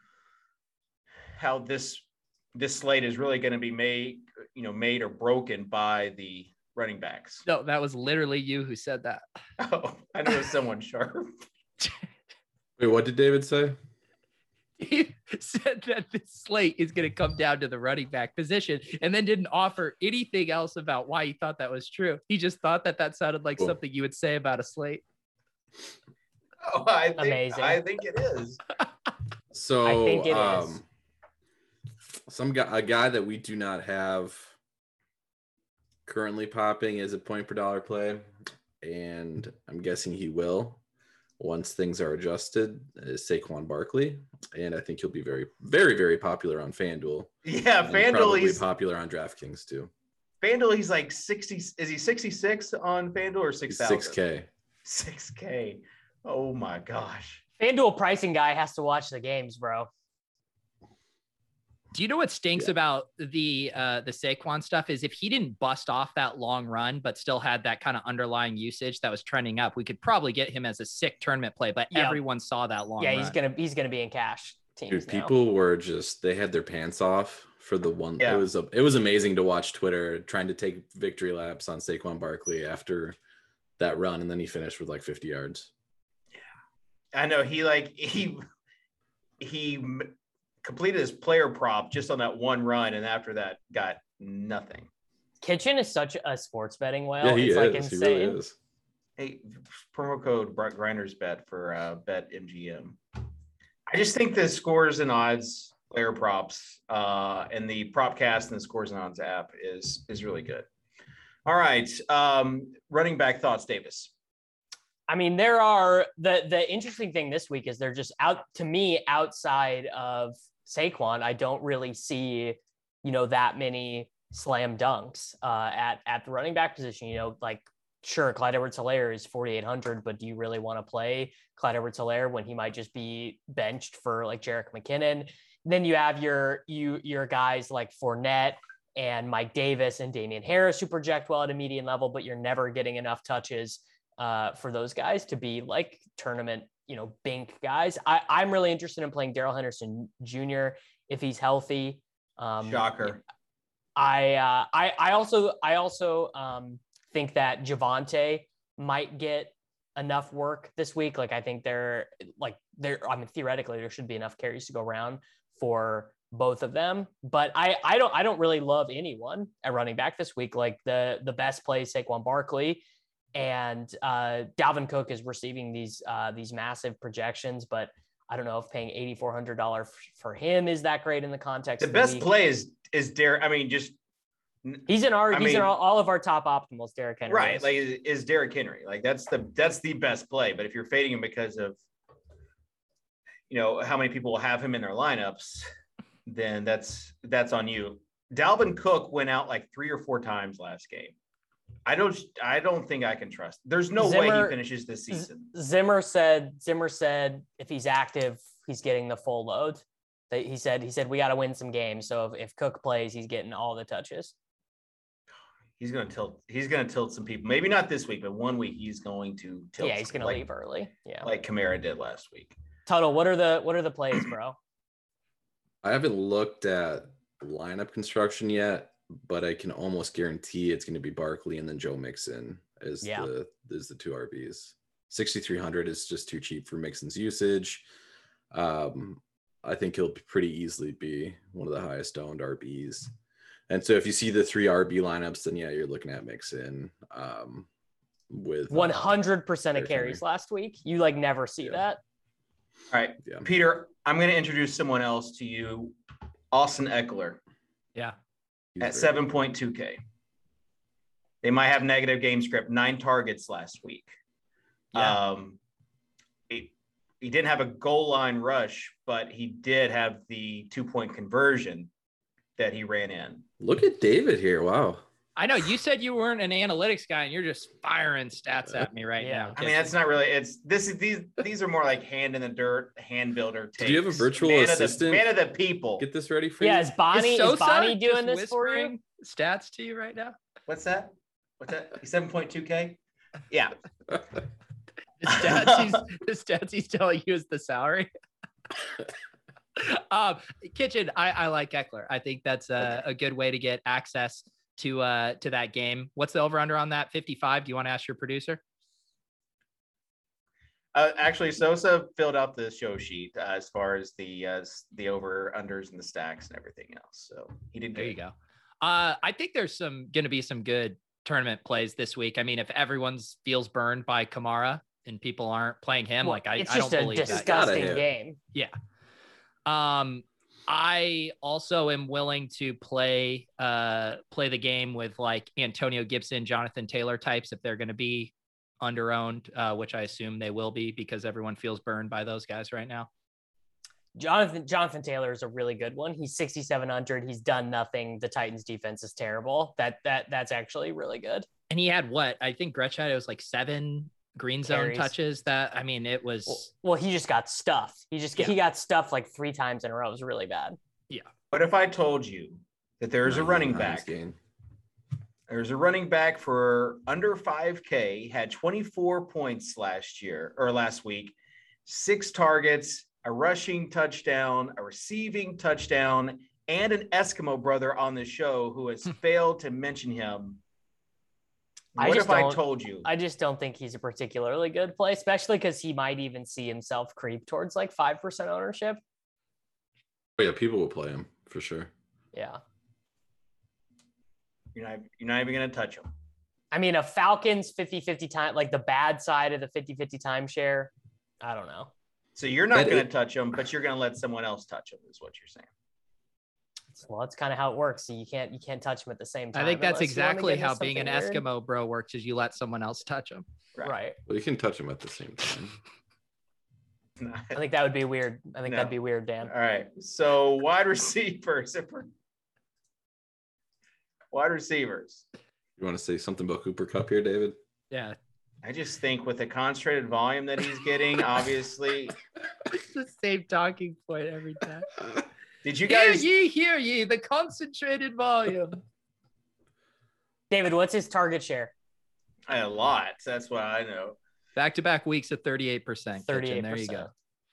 how this this slate is really going to be made, you know, made or broken by the running backs. No, that was literally you who said that. Oh, I knew it was someone sharp. Wait, what did David say? He said that this slate is going to come down to the running back position and then didn't offer anything else about why he thought that was true. He just thought that that sounded like Cool. something you would say about a slate. Oh, I think Amazing. I think it is. So, I think it is. um, some guy, a guy that we do not have currently popping is a point per dollar play, and I'm guessing he will once things are adjusted. Is Saquon Barkley, and I think he'll be very, very, very popular on FanDuel. Yeah, and FanDuel. probably He's popular on DraftKings too. FanDuel. He's like sixty. Is he sixty-six on FanDuel or six thousand? Six K. six K. Oh my gosh. FanDuel pricing guy has to watch the games, bro. Do you know what stinks Yeah. about the uh, the Saquon stuff is if he didn't bust off that long run, but still had that kind of underlying usage that was trending up, we could probably get him as a sick tournament play. But Yeah. everyone saw that long. Yeah, run. he's gonna he's gonna be in cash teams Dude, now. people were just they had their pants off for the one. Yeah. It was a, it was amazing to watch Twitter trying to take victory laps on Saquon Barkley after that run, and then he finished with like fifty yards. I know he like he he m- completed his player prop just on that one run, and after that got nothing. Kitchen is such a sports betting whale. yeah, he it's is. like He insane. really is. Hey, promo code Grinders Bet for uh, Bet M G M. I just think the scores and odds player props, uh, and the Propcast and the Scores and Odds app is is really good. All right, um, running back thoughts, Davis. I mean, there are the the interesting thing this week is they're just out to me outside of Saquon. I don't really see, you know, that many slam dunks uh, at at the running back position. You know, like sure, Clyde Edwards-Helaire is forty-eight hundred, but do you really want to play Clyde Edwards-Helaire when he might just be benched for like Jerick McKinnon? Then you have your you your guys like Fournette and Mike Davis and Damian Harris who project well at a median level, but you're never getting enough touches uh, for those guys to be like tournament, you know, bink guys. I, I'm really interested in playing Darrell Henderson Junior if he's healthy. Um, Shocker. I, uh, I, I also, I also um, think that Javonte might get enough work this week. Like, I think they're like, they're, I mean, theoretically there should be enough carries to go around for both of them, but I, I don't, I don't really love anyone at running back this week. Like the, the best play is Saquon Barkley, and uh, Dalvin Cook is receiving these, uh, these massive projections, but I don't know if paying eight thousand four hundred dollars for him is that great in the context. The of best the play is, is Derek. I mean, just, he's in our, I he's mean, in all, all of our top optimals, Derrick Henry. right. is. Like is, is Derrick Henry. Like that's the, that's the best play. But if you're fading him because of, you know, how many people will have him in their lineups, then that's, that's on you. Dalvin Cook went out like three or four times last game. I don't, I don't think I can trust. There's no Zimmer, way he finishes this season. Zimmer said, Zimmer said, if he's active, he's getting the full load. That he said, he said, we got to win some games. So if, if Cook plays, he's getting all the touches. He's going to tilt. He's going to tilt some people. Maybe not this week, but one week he's going to tilt. Yeah, he's going to like, leave early. Yeah, like Kamara did last week. Tuttle, what are the what are the plays, bro? I haven't looked at lineup construction yet, but I can almost guarantee it's going to be Barkley and then Joe Mixon as Yeah. the as the two R Bs. sixty-three hundred is just too cheap for Mixon's usage. Um, I think he'll pretty easily be one of the highest owned R Bs. And so if you see the three R B lineups, then yeah, you're looking at Mixon um, with one hundred percent of Derrick carries Henry. last week. You like never see Yeah. that. All right, Yeah. Peter, I'm going to introduce someone else to you, Austin Eckler Yeah. He's at very seven good. point two K. They might have negative game script, nine targets last week. Yeah. Um, he, he didn't have a goal line rush, but he did have the two point conversion that he ran in. Look at David here. Wow. I know you said you weren't an analytics guy and you're just firing stats at me right Yeah. now. I mean, that's not really. It's this is these these are more like hand in the dirt, hand builder takes. Did you have a virtual man assistant? Of the, man of the people. Get this ready for Yeah, you. is Bonnie is, Sosa Bonnie just doing this for you? whispering stats to you right now? What's that? What's that? seven point two K. Yeah. The stats he's, the stats he's telling you is the salary. um, Kitchen, I, I like Eckler. I think that's a, a good way to get access to uh to that game. What's the over under on that? fifty-five. Do you want to ask your producer? Uh, actually, Sosa filled out the show sheet uh, as far as the uh, the over unders and the stacks and everything else. So he did. There good. you go. Uh, I think there's some going to be some good tournament plays this week. I mean, if everyone's feels burned by Kamara and people aren't playing him, Well, like I, it's I don't just a believe that. disgusting Gotta hit. game. Yeah. Um, I also am willing to play uh play the game with like Antonio Gibson, Jonathan Taylor types if they're going to be under-owned, uh, which I assume they will be because everyone feels burned by those guys right now. Jonathan Jonathan Taylor is a really good one. He's sixty-seven hundred. He's done nothing. The Titans defense is terrible. That that that's actually really good. And he had what? I think Gretsch had it was like seven green zone Carries. touches. That I mean, it was Well, well, he just got stuffed. He just Yeah. he got stuffed like three times in a row. It was really bad. But if I told you that there's a Not running even Hines back, game. there's a running back for under five K, had twenty-four points last year or last week, six targets, a rushing touchdown, a receiving touchdown, and an Eskimo brother on the show who has failed to mention him. I What just if I don't- told you? I just don't think he's a particularly good play, especially because he might even see himself creep towards like five percent ownership. Oh, yeah, people will play him for sure. Yeah. You're not, you're not even going to touch him. I mean, a Falcons fifty-fifty time, like the bad side of the fifty-fifty timeshare. I don't know. So you're not That going to is- touch him, but you're going to let someone else touch him, is what you're saying. Well, that's kind of how it works. So you can't you can't touch them at the same time. I think that's unless you wanna exactly get into how being an something weird. Eskimo bro works is you let someone else touch them. Right. Right. Well, you can touch them at the same time. I think that would be weird. I think No. that'd be weird, Dan. All right. So wide receivers. if we're- Wide receivers. You want to say something about Cooper Kupp here, David? Yeah. I just think with the concentrated volume that he's getting, obviously. It's the same talking point every time. Did you Hear guys? ye, hear ye, the concentrated volume. David, what's his target share? A lot. That's what I know. Back-to-back weeks at thirty-eight percent. thirty-eight There you percent. go.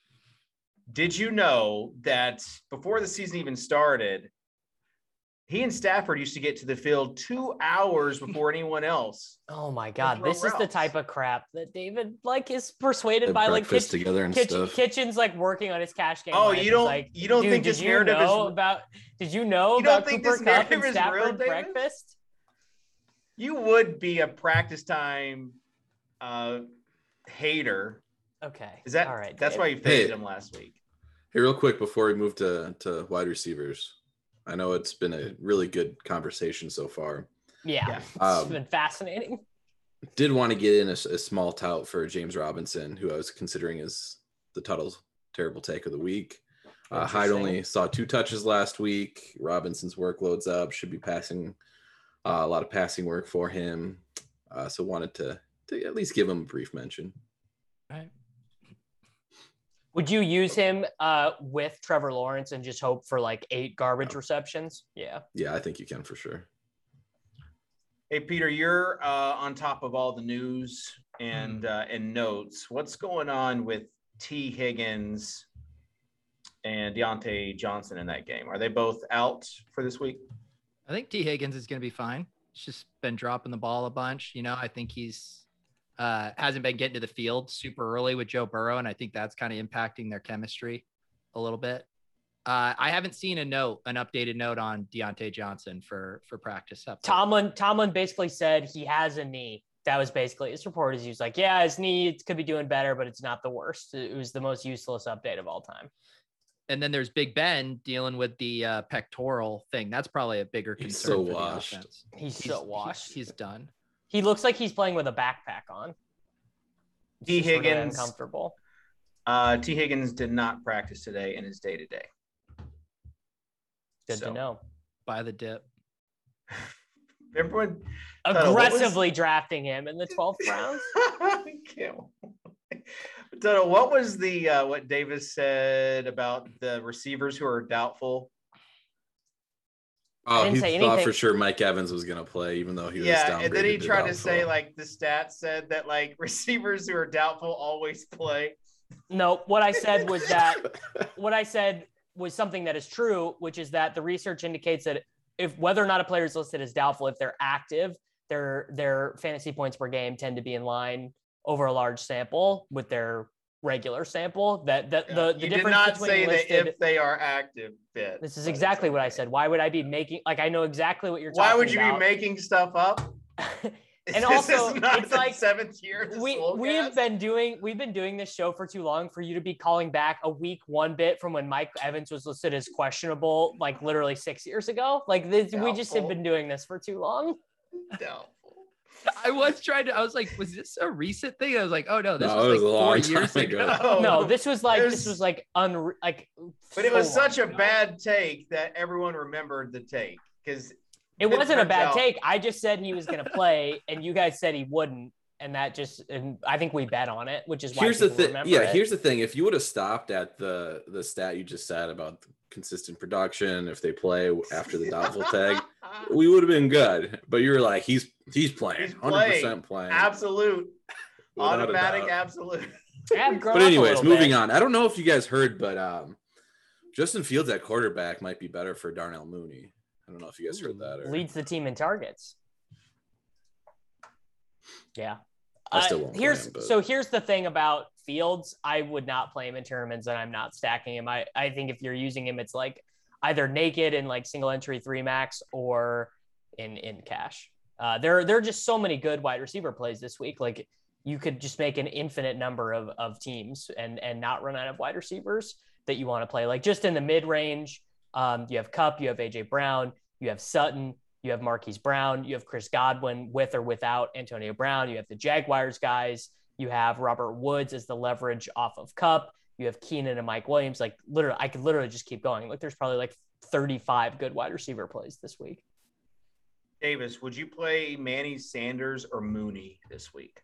Did you know that before the season even started, he and Stafford used to get to the field two hours before anyone else? Oh my God, throw this is the routes. type of crap that David like is persuaded Had by. Like breakfast Kitch- together and Kitch- stuff. Kitchen's like working on his cash game. Oh, plan. you He's don't- Like, you don't Dude, think did this you narrative is know re- about? Did you know You don't about think Cooper this Kupp narrative and is real, Stafford David? breakfast? You would be a practice time uh, hater. Okay. Is that all right? That's Dave. why you faded Hey. him last week. Hey, real quick before we move to, to wide receivers, I know it's been a really good conversation so far. Yeah, Yeah. it's Um, been fascinating. Did want to get in a, a small tout for James Robinson, who I was considering as the Tuttle's terrible take of the week. Uh, Hyde Interesting. only saw two touches last week. Robinson's workload's up, should be passing uh, a lot of passing work for him. Uh, so wanted to, to at least give him a brief mention. Right. Would you use him uh, with Trevor Lawrence and just hope for like eight garbage receptions? Yeah. Yeah, I think you can for sure. Hey, Peter, you're uh, on top of all the news and uh, and notes. What's going on with T. Higgins and Deontay Johnson in that game? Are they both out for this week? I think T. Higgins is going to be fine. He's just been dropping the ball a bunch. You know, I think he's uh, hasn't been getting to the field super early with Joe Burrow, and I think that's kind of impacting their chemistry a little bit. Uh, I haven't seen a note, an updated note on Deontay Johnson for for practice. Update. Tomlin Tomlin basically said he has a knee. That was basically his report. Is he was like, yeah, his knee it could be doing better, but it's not the worst. It was the most useless update of all time. And then there's Big Ben dealing with the uh, pectoral thing. That's probably a bigger He's concern so for washed. the offense. He's, so washed. He's, he's done. He looks like he's playing with a backpack on. It's T. just really Higgins. uncomfortable. Uh, T. Higgins did not practice today in his day to day. Good So- to know. By the dip. Remember when Tunnel, what was- Aggressively drafting him in the twelfth round. I can't- Tunnel, what was the uh, what Davis said about the receivers who are doubtful? Oh, didn't he say thought anything. for sure Mike Evans was going to play, even though he was Yeah, downgraded and then he to tried to doubtful. say like the stats said that like receivers who are doubtful always play. No, what I said was that what I said was something that is true, which is that the research indicates that if whether or not a player is listed as doubtful, if they're active, their their fantasy points per game tend to be in line over a large sample with their regular sample. That that the, the you difference did not between say listed, that if they are active, fit. this is but exactly it's what I okay. said. Why would I be making like I know exactly what you're talking Why about. would you be making stuff up? And This also, is not it's the like seventh year. Of this we Soulcast. we've been doing we've been doing this show for too long for you to be calling back a week one bit from when Mike Evans was listed as questionable, like literally six years ago. Like this, we just have Doubtful. been doing this for too long. doubtful. I was trying to, I was like, was this a recent thing? I was like, oh no, this No, was it was like a four long years time ago. ago. No, No, this was like It was- this was like unre- like. But it was so long such a ago. bad take that everyone remembered the take because It wasn't a turns bad out- take. I just said he was going to play, and you guys said he wouldn't, and that just and I think we bet on it, which is why Here's the people thing. remember Yeah, it. here's the thing. If you would have stopped at the the stat you just said about consistent production, if they play after the doubtful tag, we would have been good. But you were like, he's he's playing, He's one hundred percent playing, absolute, without a automatic, doubt. absolute. I've grown But up a anyways, little moving bit. on. I don't know if you guys heard, but um, Justin Fields at quarterback might be better for Darnell Mooney. I don't know if you guys heard that. Or... Leads the team in targets. Yeah. I still Uh, won't play here's him, but- so here's the thing about Fields. I would not play him in tournaments, and I'm not stacking him. I, I think if you're using him, it's like either naked in like single entry three max or in in cash. Uh, there there are just so many good wide receiver plays this week. Like you could just make an infinite number of of teams and and not run out of wide receivers that you want to play. Like just in the mid range, Um, you have Kupp, you have A J Brown, you have Sutton, you have Marquise Brown, you have Chris Godwin with or without Antonio Brown, you have the Jaguars guys, you have Robert Woods as the leverage off of Kupp, you have Keenan and Mike Williams. Like literally, I could literally just keep going. Like there's probably like thirty-five good wide receiver plays this week. Davis, would you play Manny Sanders or Mooney this week?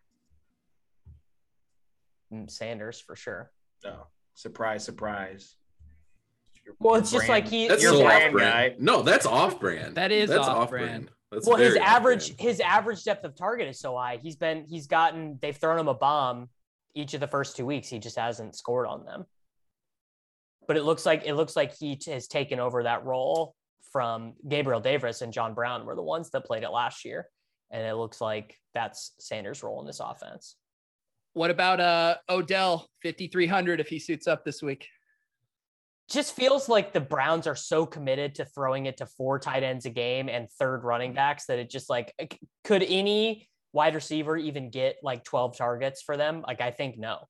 Sanders for sure. No. Surprise, surprise. Your, well, your it's just brand, like he. That's your so brand off-brand. guy. No, that's off-brand. That is that's off-brand. That's well, his very average off-brand. his average depth of target is so high. He's been he's gotten they've thrown him a bomb each of the first two weeks. He just hasn't scored on them. But it looks like it looks like he t- has taken over that role from Gabriel Davis and John Brown were the ones that played it last year, and it looks like that's Sanders' role in this offense. What about uh Odell fifty-three hundred if he suits up this week? Just feels like the Browns are so committed to throwing it to four tight ends a game and third running backs that it just like, could any wide receiver even get like twelve targets for them? Like, I think no.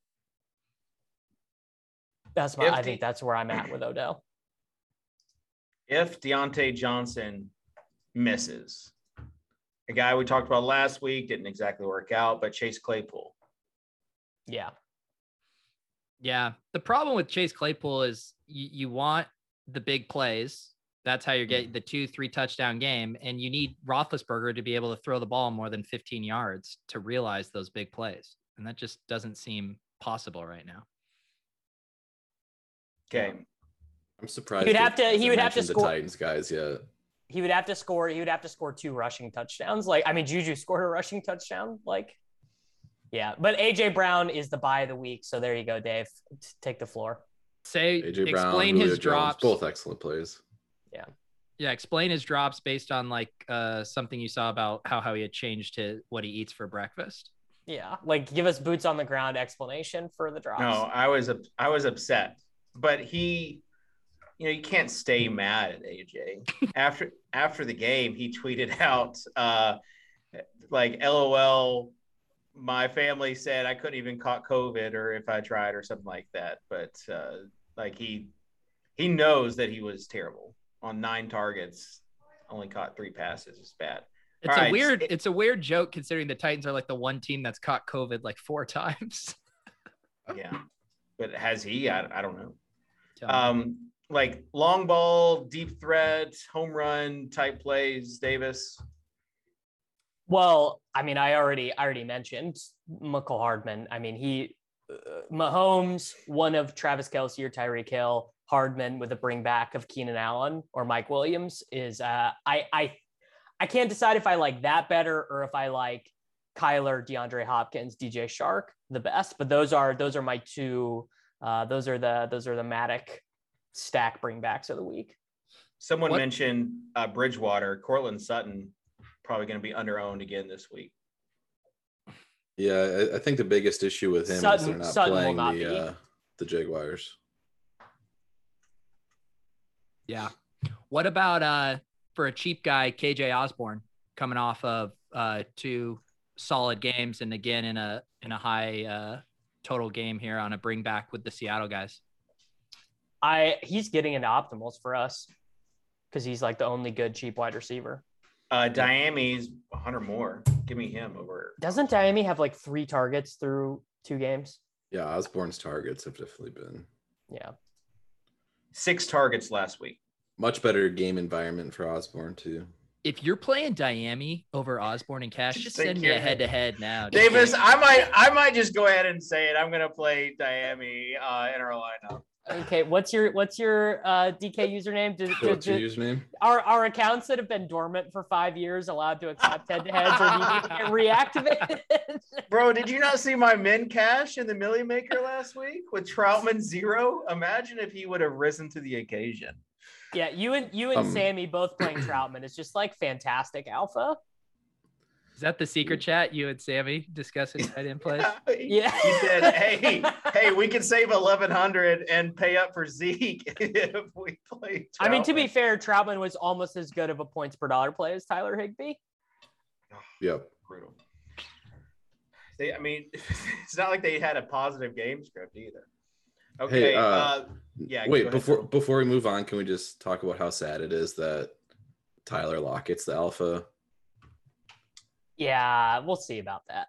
That's my, If I the- think that's where I'm at with Odell. If Deontay Johnson misses, a guy we talked about last week didn't exactly work out, but Chase Claypool. Yeah. Yeah. The problem with Chase Claypool is you, you want the big plays. That's how you're getting the two, three touchdown game. And you need Roethlisberger to be able to throw the ball more than fifteen yards to realize those big plays. And that just doesn't seem possible right now. Okay. I'm surprised. He would have they to- he would have to mentioned the score- Titans guys yet. He would have to score, he would have to score two rushing touchdowns. Like, I mean, Juju scored a rushing touchdown. Like, yeah, but A J Brown is the buy of the week. So there you go, Dave. Take the floor. Say, A J Brown, explain Julio his Jones, drops. both excellent plays. Yeah, explain his drops based on like uh, something you saw about how, how he had changed to what he eats for breakfast. Yeah. Like, give us boots on the ground explanation for the drops. No, I was up- I was upset, but he, you know, you can't stay mad at A J. after after the game, he tweeted out, uh, like, "LOL, my family said I couldn't even caught COVID, or if I tried, or something like that." But uh, like he he knows that he was terrible on nine targets, only caught three passes. It's bad. It's All a right, weird, it- it's a weird joke considering the Titans are like the one team that's caught COVID like four times. Yeah, but has he? I, I don't know. Tell me. Um, like long ball, deep threat, home run type plays, Davis. Well, I mean, I already, I already mentioned Michael Hardman. I mean, he, uh, Mahomes, one of Travis Kelce or Tyreek Hill, Hardman with a bring back of Keenan Allen or Mike Williams is, uh, I, I, I can't decide if I like that better or if I like Kyler, DeAndre Hopkins, D J Shark the best. But those are, those are my two. Uh, those are the, those are the Matic stack bringbacks of the week. Someone What- mentioned uh, Bridgewater, Cortland Sutton, probably going to be under owned again this week. Yeah, I, I think the biggest issue with him is Sutton- they're not Sutton will playing not the be. uh, the Jaguars. Yeah. What about uh for a cheap guy, K J Osborne, coming off of uh two solid games and again in a in a high uh total game here on a bring back with the Seattle guys? I, he's getting into optimals for us because he's like the only good cheap wide receiver. Uh, Diami's one hundred more. Give me him over. Doesn't Miami have like three targets through two games? Yeah, Osborne's targets have definitely been Yeah. Six targets last week. much better game environment for Osborne too. If you're playing Diami over Osborne and Cash, Just just take send me your a head to head now. Just Davis, like- I might I might just go ahead and say it. I'm going to play Diami uh, in our lineup. Okay. What's your what's your uh, D K username? Did, What's did, your did, username? are our accounts that have been dormant for five years allowed to accept head to heads, or do you need to get reactivated? Bro, did you not see my min cash in the Millie Maker last week with Troutman zero? Imagine if he would have risen to the occasion. Yeah, you and you and Um, Sammy both playing Troutman. It's just like fantastic alpha. Is that the secret chat you and Sammy discussing tight end plays? Yeah. He said, "Hey, hey, we can save eleven hundred and pay up for Zeke if we play." I mean, to be Troutman." fair, Troutman was almost as good of a points per dollar play as Tyler Higbee. Yep. Brutal. They, I mean, it's not like they had a positive game script either. Okay. Hey, uh, uh, yeah. go Wait, ahead, before Phil. before we move on, can we just talk about how sad it is that Tyler Lockett's the alpha? Yeah, we'll see about that.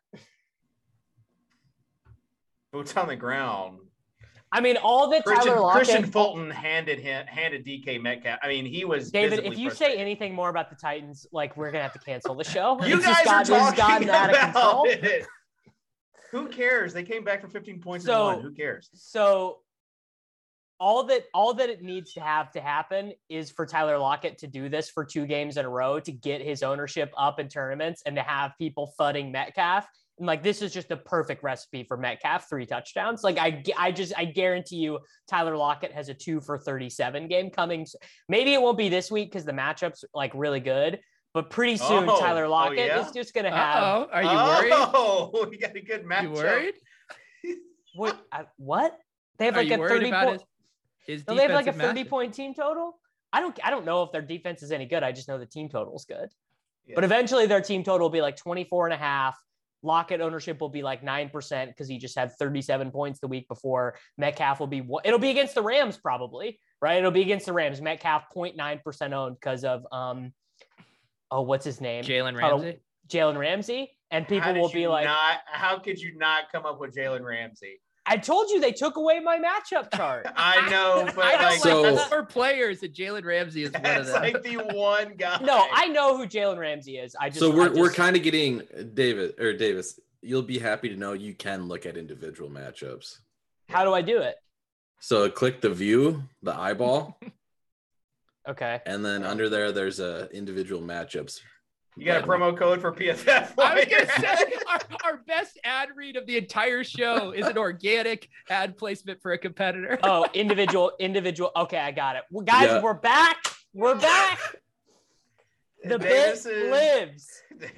Boots on the ground. I mean, all that Christian, Tyler Lockett, Christian Fulton handed him handed D K Metcalf. I mean, he was David, visibly if you frustrated. say anything more about the Titans, like we're gonna have to cancel the show. You It's guys just got, are it's talking gotten out of about control. it. Who cares? They came back from fifteen points So- and won. Who cares? So all that all that it needs to have to happen is for Tyler Lockett to do this for two games in a row to get his ownership up in tournaments and to have people fudding Metcalf. And like this is just a perfect recipe for Metcalf, three touchdowns. Like I I just I guarantee you Tyler Lockett has a two for thirty-seven game coming. Maybe it won't be this week because the matchup's like really good, but pretty soon Oh, Tyler oh, Lockett yeah? is just gonna have Uh-oh. Are you worried? Oh, we got a good matchup. You worried? what I, what? They have Are like you a worried thirty about point. his, his No, they have like a defensive thirty matchup? point team total. I don't I don't know if their defense is any good. I just know the team total is good. Yeah. But eventually their team total will be like twenty-four and a half. Lockett ownership will be like nine percent because he just had thirty-seven points the week before. Metcalf will be one. It'll be against the Rams probably, right? It'll be against the Rams. Metcalf zero point nine percent owned because of um oh, what's his name? Jalen Total- Ramsey. Jalen Ramsey. And How people did will you be like, not, how could you not come up with Jalen Ramsey? I told you they took away my matchup chart. I know, but I know like, So- like that's, four players, and Jalen Ramsey is one of that's them. like the one guy. No, I know who Jalen Ramsey is. I just So I we're just, we're kind of getting David or Davis. You'll be happy to know you can look at individual matchups. how do I do it? So click the view, the eyeball, Okay. and then under there there's a individual matchups. You got a button. promo code for P F F. I was gonna say our, our best ad read of the entire show is an organic ad placement for a competitor. Oh, individual, individual. Okay, I got it. Well, guys, Yeah. we're back. We're back. The bit Davis is- lives.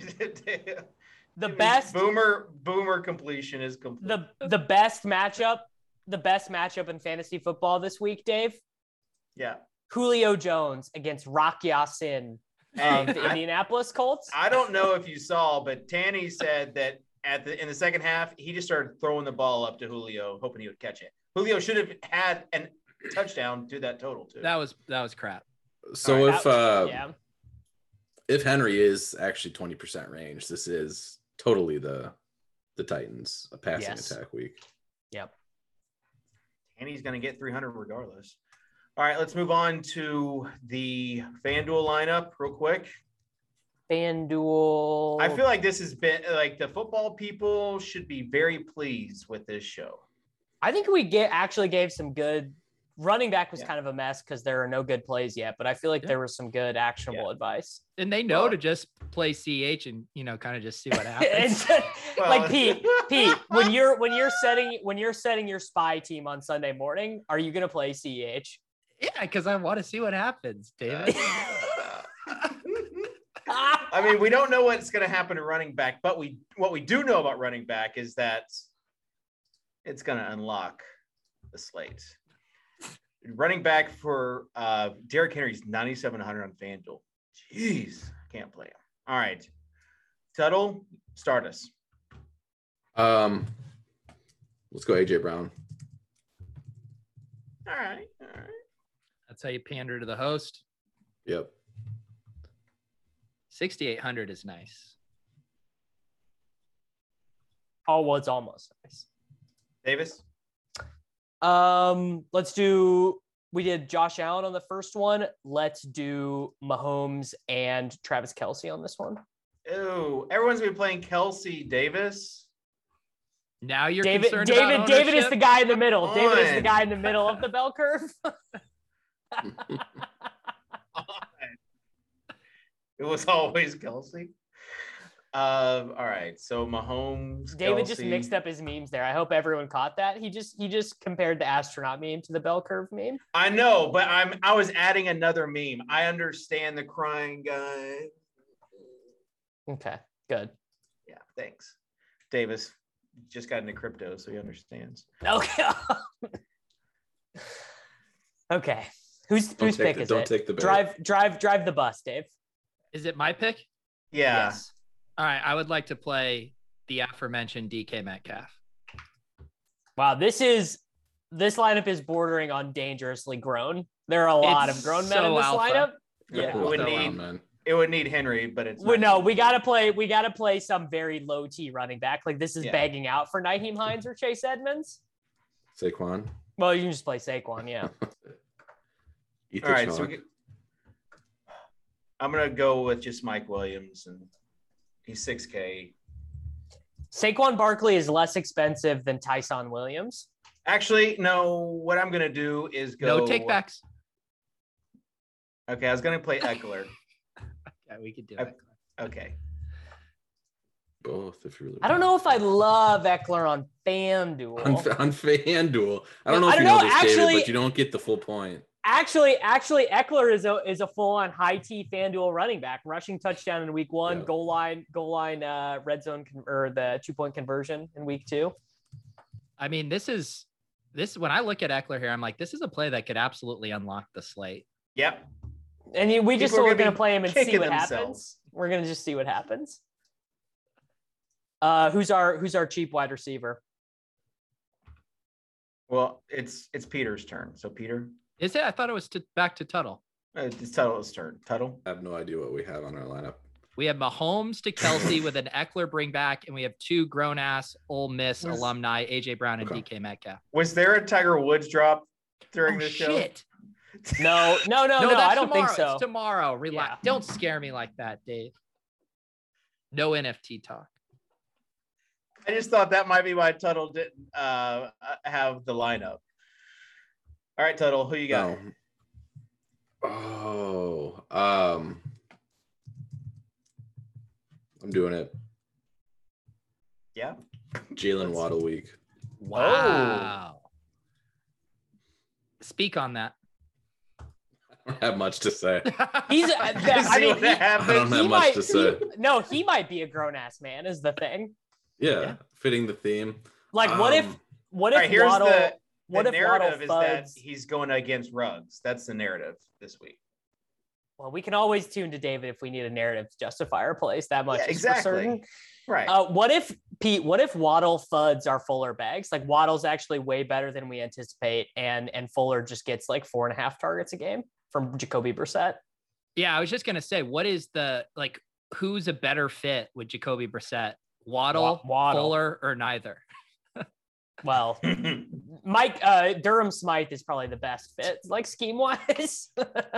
The best, boomer boomer completion is complete. the the best matchup, the best matchup in fantasy football this week, Dave. yeah. Julio Jones against Rock Ya-Sin of the I- Indianapolis Colts. I don't know if you saw, but Tanny said that at the in the second half, he just started throwing the ball up to Julio, hoping he would catch it. Julio should have had an touchdown to that total too. That was that was crap. So All right, if That- uh yeah, if Henry is actually twenty percent range, this is totally the the Titans a passing Yes. attack week. yep. Tanny's going to get three hundred regardless. All right, let's move on to the FanDuel lineup real quick. FanDuel. I feel like this has been like the football people should be very pleased with this show. I think we get actually gave some good. Running back was Yeah. kind of a mess because there are no good plays yet, but I feel like Yeah. there was some good actionable Yeah. advice. And they know Well- to just play C H and you know kind of just see what happens. And Well- like Pete, Pete, when you're when you're setting when you're setting your spy team on Sunday morning, are you gonna play C H? Yeah, because I want to see what happens, David. I mean, we don't know what's going to happen to running back, but we what we do know about running back is that it's going to unlock the slate. Running back for uh, Derrick Henry's ninety-seven hundred on FanDuel. Jeez, I can't play him. All right, Tuttle, start us. Um, let's go A J Brown. All right, all right. That's how you pander to the host. Yep. sixty-eight hundred is nice. Oh, well, it's almost nice. Davis. Um, let's do. We did Josh Allen on the first one. Let's do Mahomes and Travis Kelce on this one. Ew, everyone's been playing Kelsey Davis. Now you're David, concerned David, about David is ownership? the guy in the middle. Come David is the on. guy in the middle of the bell curve. It was always Kelsey. Um, all right, so Mahomes. David just Kelce. mixed up his memes there. I hope everyone caught that. He just he just compared the astronaut meme to the bell curve meme. I know, but I'm I was adding another meme. I understand the crying guy. Okay, good. Yeah, thanks. Davis just got into crypto, so he understands. Okay. Okay. Who's Don't whose take pick the- is don't it? take the bait. drive drive drive the bus, Dave. Is it my pick? Yeah. Yes. All right, I would like to play the aforementioned D K Metcalf. Wow, this is this lineup is bordering on dangerously grown. There are a lot It's of grown men so in this alpha. lineup. Yeah, Yeah. pull It would that need- one, man. It would need Henry, but it's Well, not no, we gotta play. We gotta play some very low T running back. Like this is Yeah. begging out for Nyheim Hines or Chase Edmonds. Saquon. Well, you can just play Saquon. Yeah. Eat the All right, chalk. so we get, I'm gonna go with just Mike Williams, and he's six K. Saquon Barkley is less expensive than Tyson Williams. Actually, no. What I'm gonna do is go. No takebacks. Okay, I was gonna play Eckler. Yeah, we could do I- it. Okay. Both, if you really I don't know if I love Eckler on FanDuel. on, on FanDuel. I don't know I if don't you know, know, this, actually- David, but you don't get the full point. Actually, actually, Eckler is a is a full on high T FanDuel running back, rushing touchdown in week one, Yeah. goal line, goal line, uh, red zone con- or the two point conversion in week two. I mean, this is this when I look at Eckler here, I'm like, this is a play that could absolutely unlock the slate. Yep. And you, we just People are we're gonna gonna be play him and see kicking what themselves. happens. We're gonna just see what happens. Uh, who's our who's our cheap wide receiver? Well, it's it's Peter's turn. So Peter, Is it? I thought it was to, back to Tuttle. uh, it's Tuttle's turn. Tuttle. I have no idea what we have on our lineup. We have Mahomes to Kelsey with an Eckler bring back, and we have two grown ass Ole Miss Was- alumni, A J Brown and Okay. D K Metcalf. Was there a Tiger Woods drop during Oh, the show? shit. No, no, no, no. that's I don't tomorrow. think so. It's tomorrow. Relax. Yeah. Don't scare me like that, Dave. No N F T talk. I just thought that might be why Tuttle didn't uh, have the lineup. All right, Tuttle, who you got? No. Oh, um, I'm doing it. Yeah. Jalen Waddle week. Wow. Speak on that. I don't have much to say. He's. See I mean, what he, I happens. don't have he much might. to say. he- no, he might be a grown ass man. Is the thing. Yeah, Yeah. fitting the theme. Like, what if? Um, What All if right, here's Waddle? the, what the if Waddle narrative is that fuds? he's going against Ruggs. That's the narrative this week. Well, we can always tune to David if we need a narrative to justify our place. That much Yeah, is for exactly. certain. Right. Uh, what if Pete? What if Waddle fuds our Fuller bags? Like Waddle's actually way better than we anticipate, and and Fuller just gets like four and a half targets a game from Jacoby Brissett. Yeah, I was just gonna say, what is the like? Who's a better fit with Jacoby Brissett? Waddle, Wa- Waddle. Fuller, or neither? Well, Mike uh, Durham Smythe is probably the best fit, like scheme wise.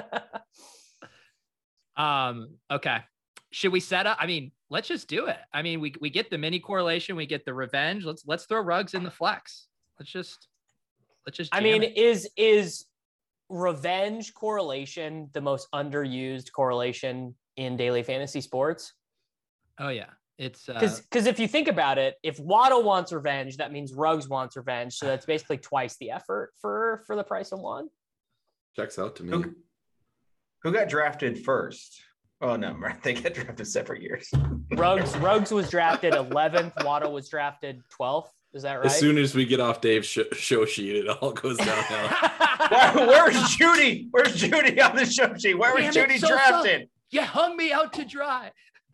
Um, okay. Should we set up? I mean, let's just do it. I mean, we we get the mini correlation, we get the revenge. Let's let's throw Ruggs in the flex. Let's just let's just. I jam mean, it. is is revenge correlation the most underused correlation in daily fantasy sports? oh yeah, it's uh, Because because if you think about it, if Waddle wants revenge, that means Ruggs wants revenge. So that's basically twice the effort for for the price of one. Checks out to me. who, who got drafted first? Oh, no, they got drafted separate years. Ruggs Ruggs was drafted eleventh. Waddle was drafted twelfth. Is that right? As soon as we get off Dave's sh- show sheet, it all goes downhill. Where, where's Judy? Where's Judy on the show sheet? Where was Damn it, Judy Sosa. drafted? you hung me out to dry.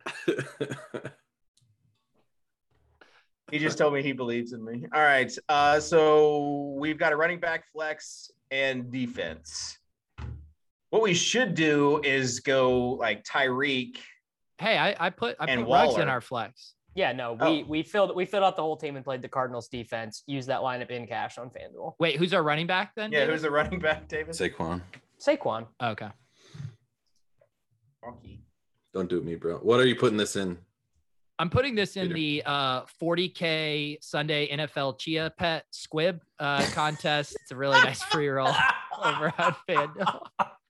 He just told me he believes in me. All right. Uh, so we've got a running back flex and defense. What we should do is go like Tyreek. Hey, I I put I And put Ruggs in Waller. our flex. Yeah, no, we Oh. we filled we filled out the whole team and played the Cardinals defense. Use that lineup in cash on FanDuel. Wait, who's our running back then? Yeah, David? who's the running back, David? Saquon. Saquon. Okay. Rocky. Don't do it me, bro. What are you putting this in? I'm putting this in Peter. the uh, forty K Sunday N F L Chia Pet Squib uh, contest. It's a really nice free roll over on FanDuel.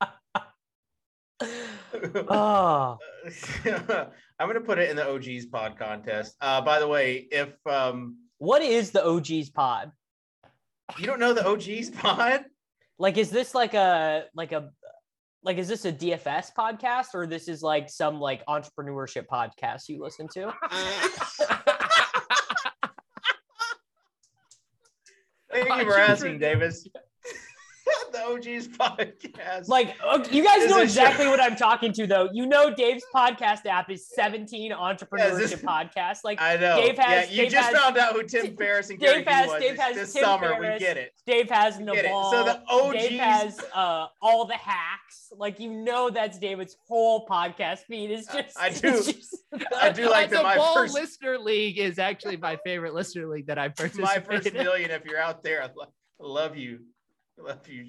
Oh, I'm gonna put it in the O Gs pod contest. Uh, by the way, if um, what is the O Gs pod? you don't know the O Gs pod, Like, is this like a like a like is this a D F S podcast or this is like some like entrepreneurship podcast you listen to? thank Why'd you for you asking, bring- Davis. the O Gs podcast. Like, you guys Is know it exactly sure? what I'm talking to, though. You know, Dave's podcast app is seventeen entrepreneurship this- podcasts. Like, I know. Dave has. yeah, you Dave just has, found out who Tim Ferriss and Gary Dave Vee has. was Dave this, has this Tim summer. Ferriss, We get it. Dave has We get it. Naval. So the O Gs. Dave has uh, all the hacks. Like, you know, that's David's whole podcast feed. Is just. I do. it's just- I do like the that. My Bowl first, listener league is actually my favorite listener league that I my participated first in. million. If you're out there, I lo- I love you. I love you.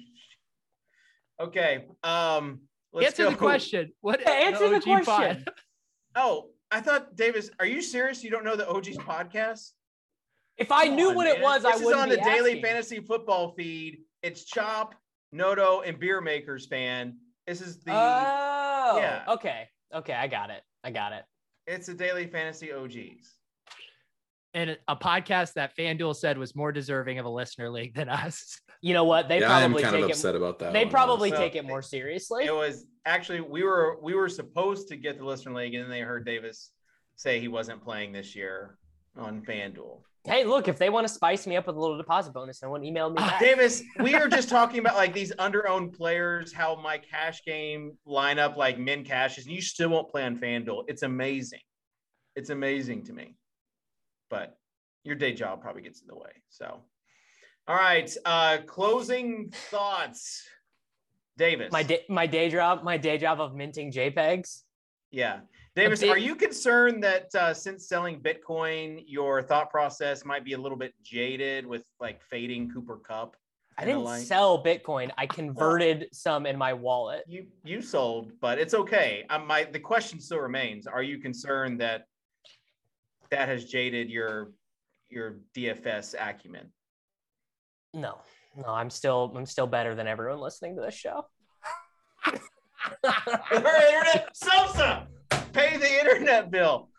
Okay. Um. Let's Answer go. the question. What Yeah, answer O the G pod? question. Oh, I thought Davis. Are you serious? You don't know the O Gs podcast? If I Come knew on, what it man. was, this I is wouldn't on be the daily asking. fantasy football feed. It's Chop, Noto, and Beer Makers fan. This is the. Oh. yeah. Okay. Okay. I got it. I got it. It's a daily fantasy O Gs. And a podcast that FanDuel said was more deserving of a listener league than us. You know what? They Yeah, I am probably kind of take upset it. about that. They one, probably honestly. take it more seriously. It was actually we were we were supposed to get the listener league, and then they heard Davis say he wasn't playing this year on FanDuel. Hey, look, if they want to spice me up with a little deposit bonus, no one emailed me back. Davis, we are just talking about like these under-owned players, how my cash game lineup like min cashes, and you still won't play on FanDuel. It's amazing. It's amazing to me. But your day job probably gets in the way. So, all right. Uh, closing thoughts. Davis. My day, my day job, my day job of minting JPEGs. Yeah. Davis, big- are you concerned that uh, since selling Bitcoin, your thought process might be a little bit jaded with like fading Cooper Cup? I and the didn't like? sell Bitcoin. I converted some in my wallet. You you sold, but it's okay. Um, my the question still remains: are you concerned that that has jaded your your D F S acumen? No, no, I'm still, I'm still better than everyone listening to this show. Internet salsa, pay the internet bill.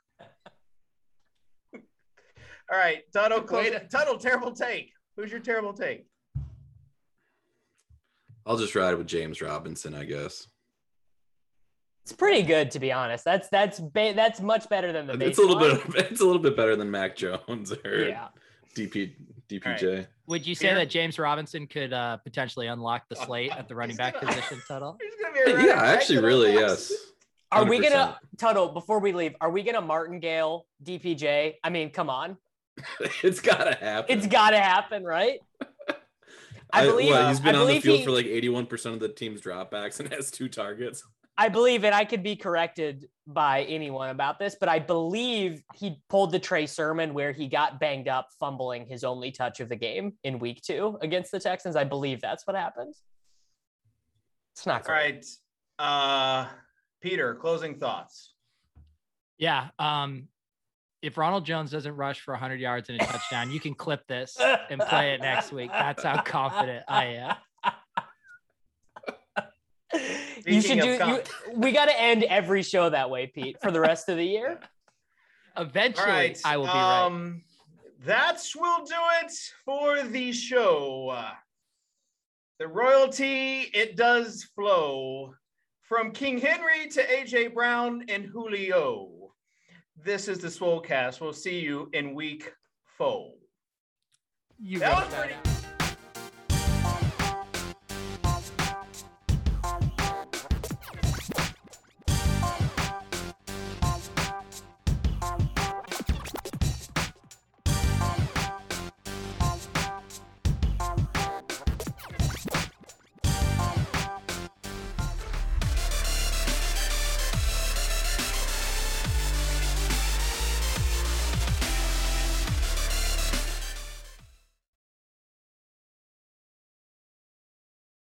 All right, Tuttle, close, Tuttle, terrible take. Who's your terrible take? I'll just ride with James Robinson, I guess. It's pretty good, to be honest. That's that's ba- that's much better than the. It's a little baseline. bit. It's a little bit better than Mac Jones or Yeah. D P D P J. All Would you say Here- that James Robinson could uh, potentially unlock the slate at the running He's back gonna- position, Tuttle? He's gonna be a running Yeah, back actually, that really, unlocks- yes. Are we one hundred gonna Tuttle before we leave? Are we gonna martingale D P J? I mean, come on, percent. It's gotta happen. it's got to happen, right? I I- believe what, he's been I on the believe field he- for like eighty-one percent of the team's dropbacks and has two targets. I believe, and I could be corrected by anyone about this, but I believe he pulled the Trey Sermon where he got banged up, fumbling his only touch of the game in week two against the Texans. I believe that's what happened. It's not All great. right, uh, Peter, closing thoughts. Yeah. Um, if Ronald Jones doesn't rush for one hundred yards and a touchdown, you can clip this and play it next week. That's how confident I am. You should Speaking do. of com- You, we got to end every show that way, Pete, for the rest of the year. Eventually, All right, I will be right. um, That's will do it for the show. Uh, The royalty, it does flow from King Henry to A J Brown and Julio. This is the Swolecast. We'll see you in week four. You That wrote was that pretty- out.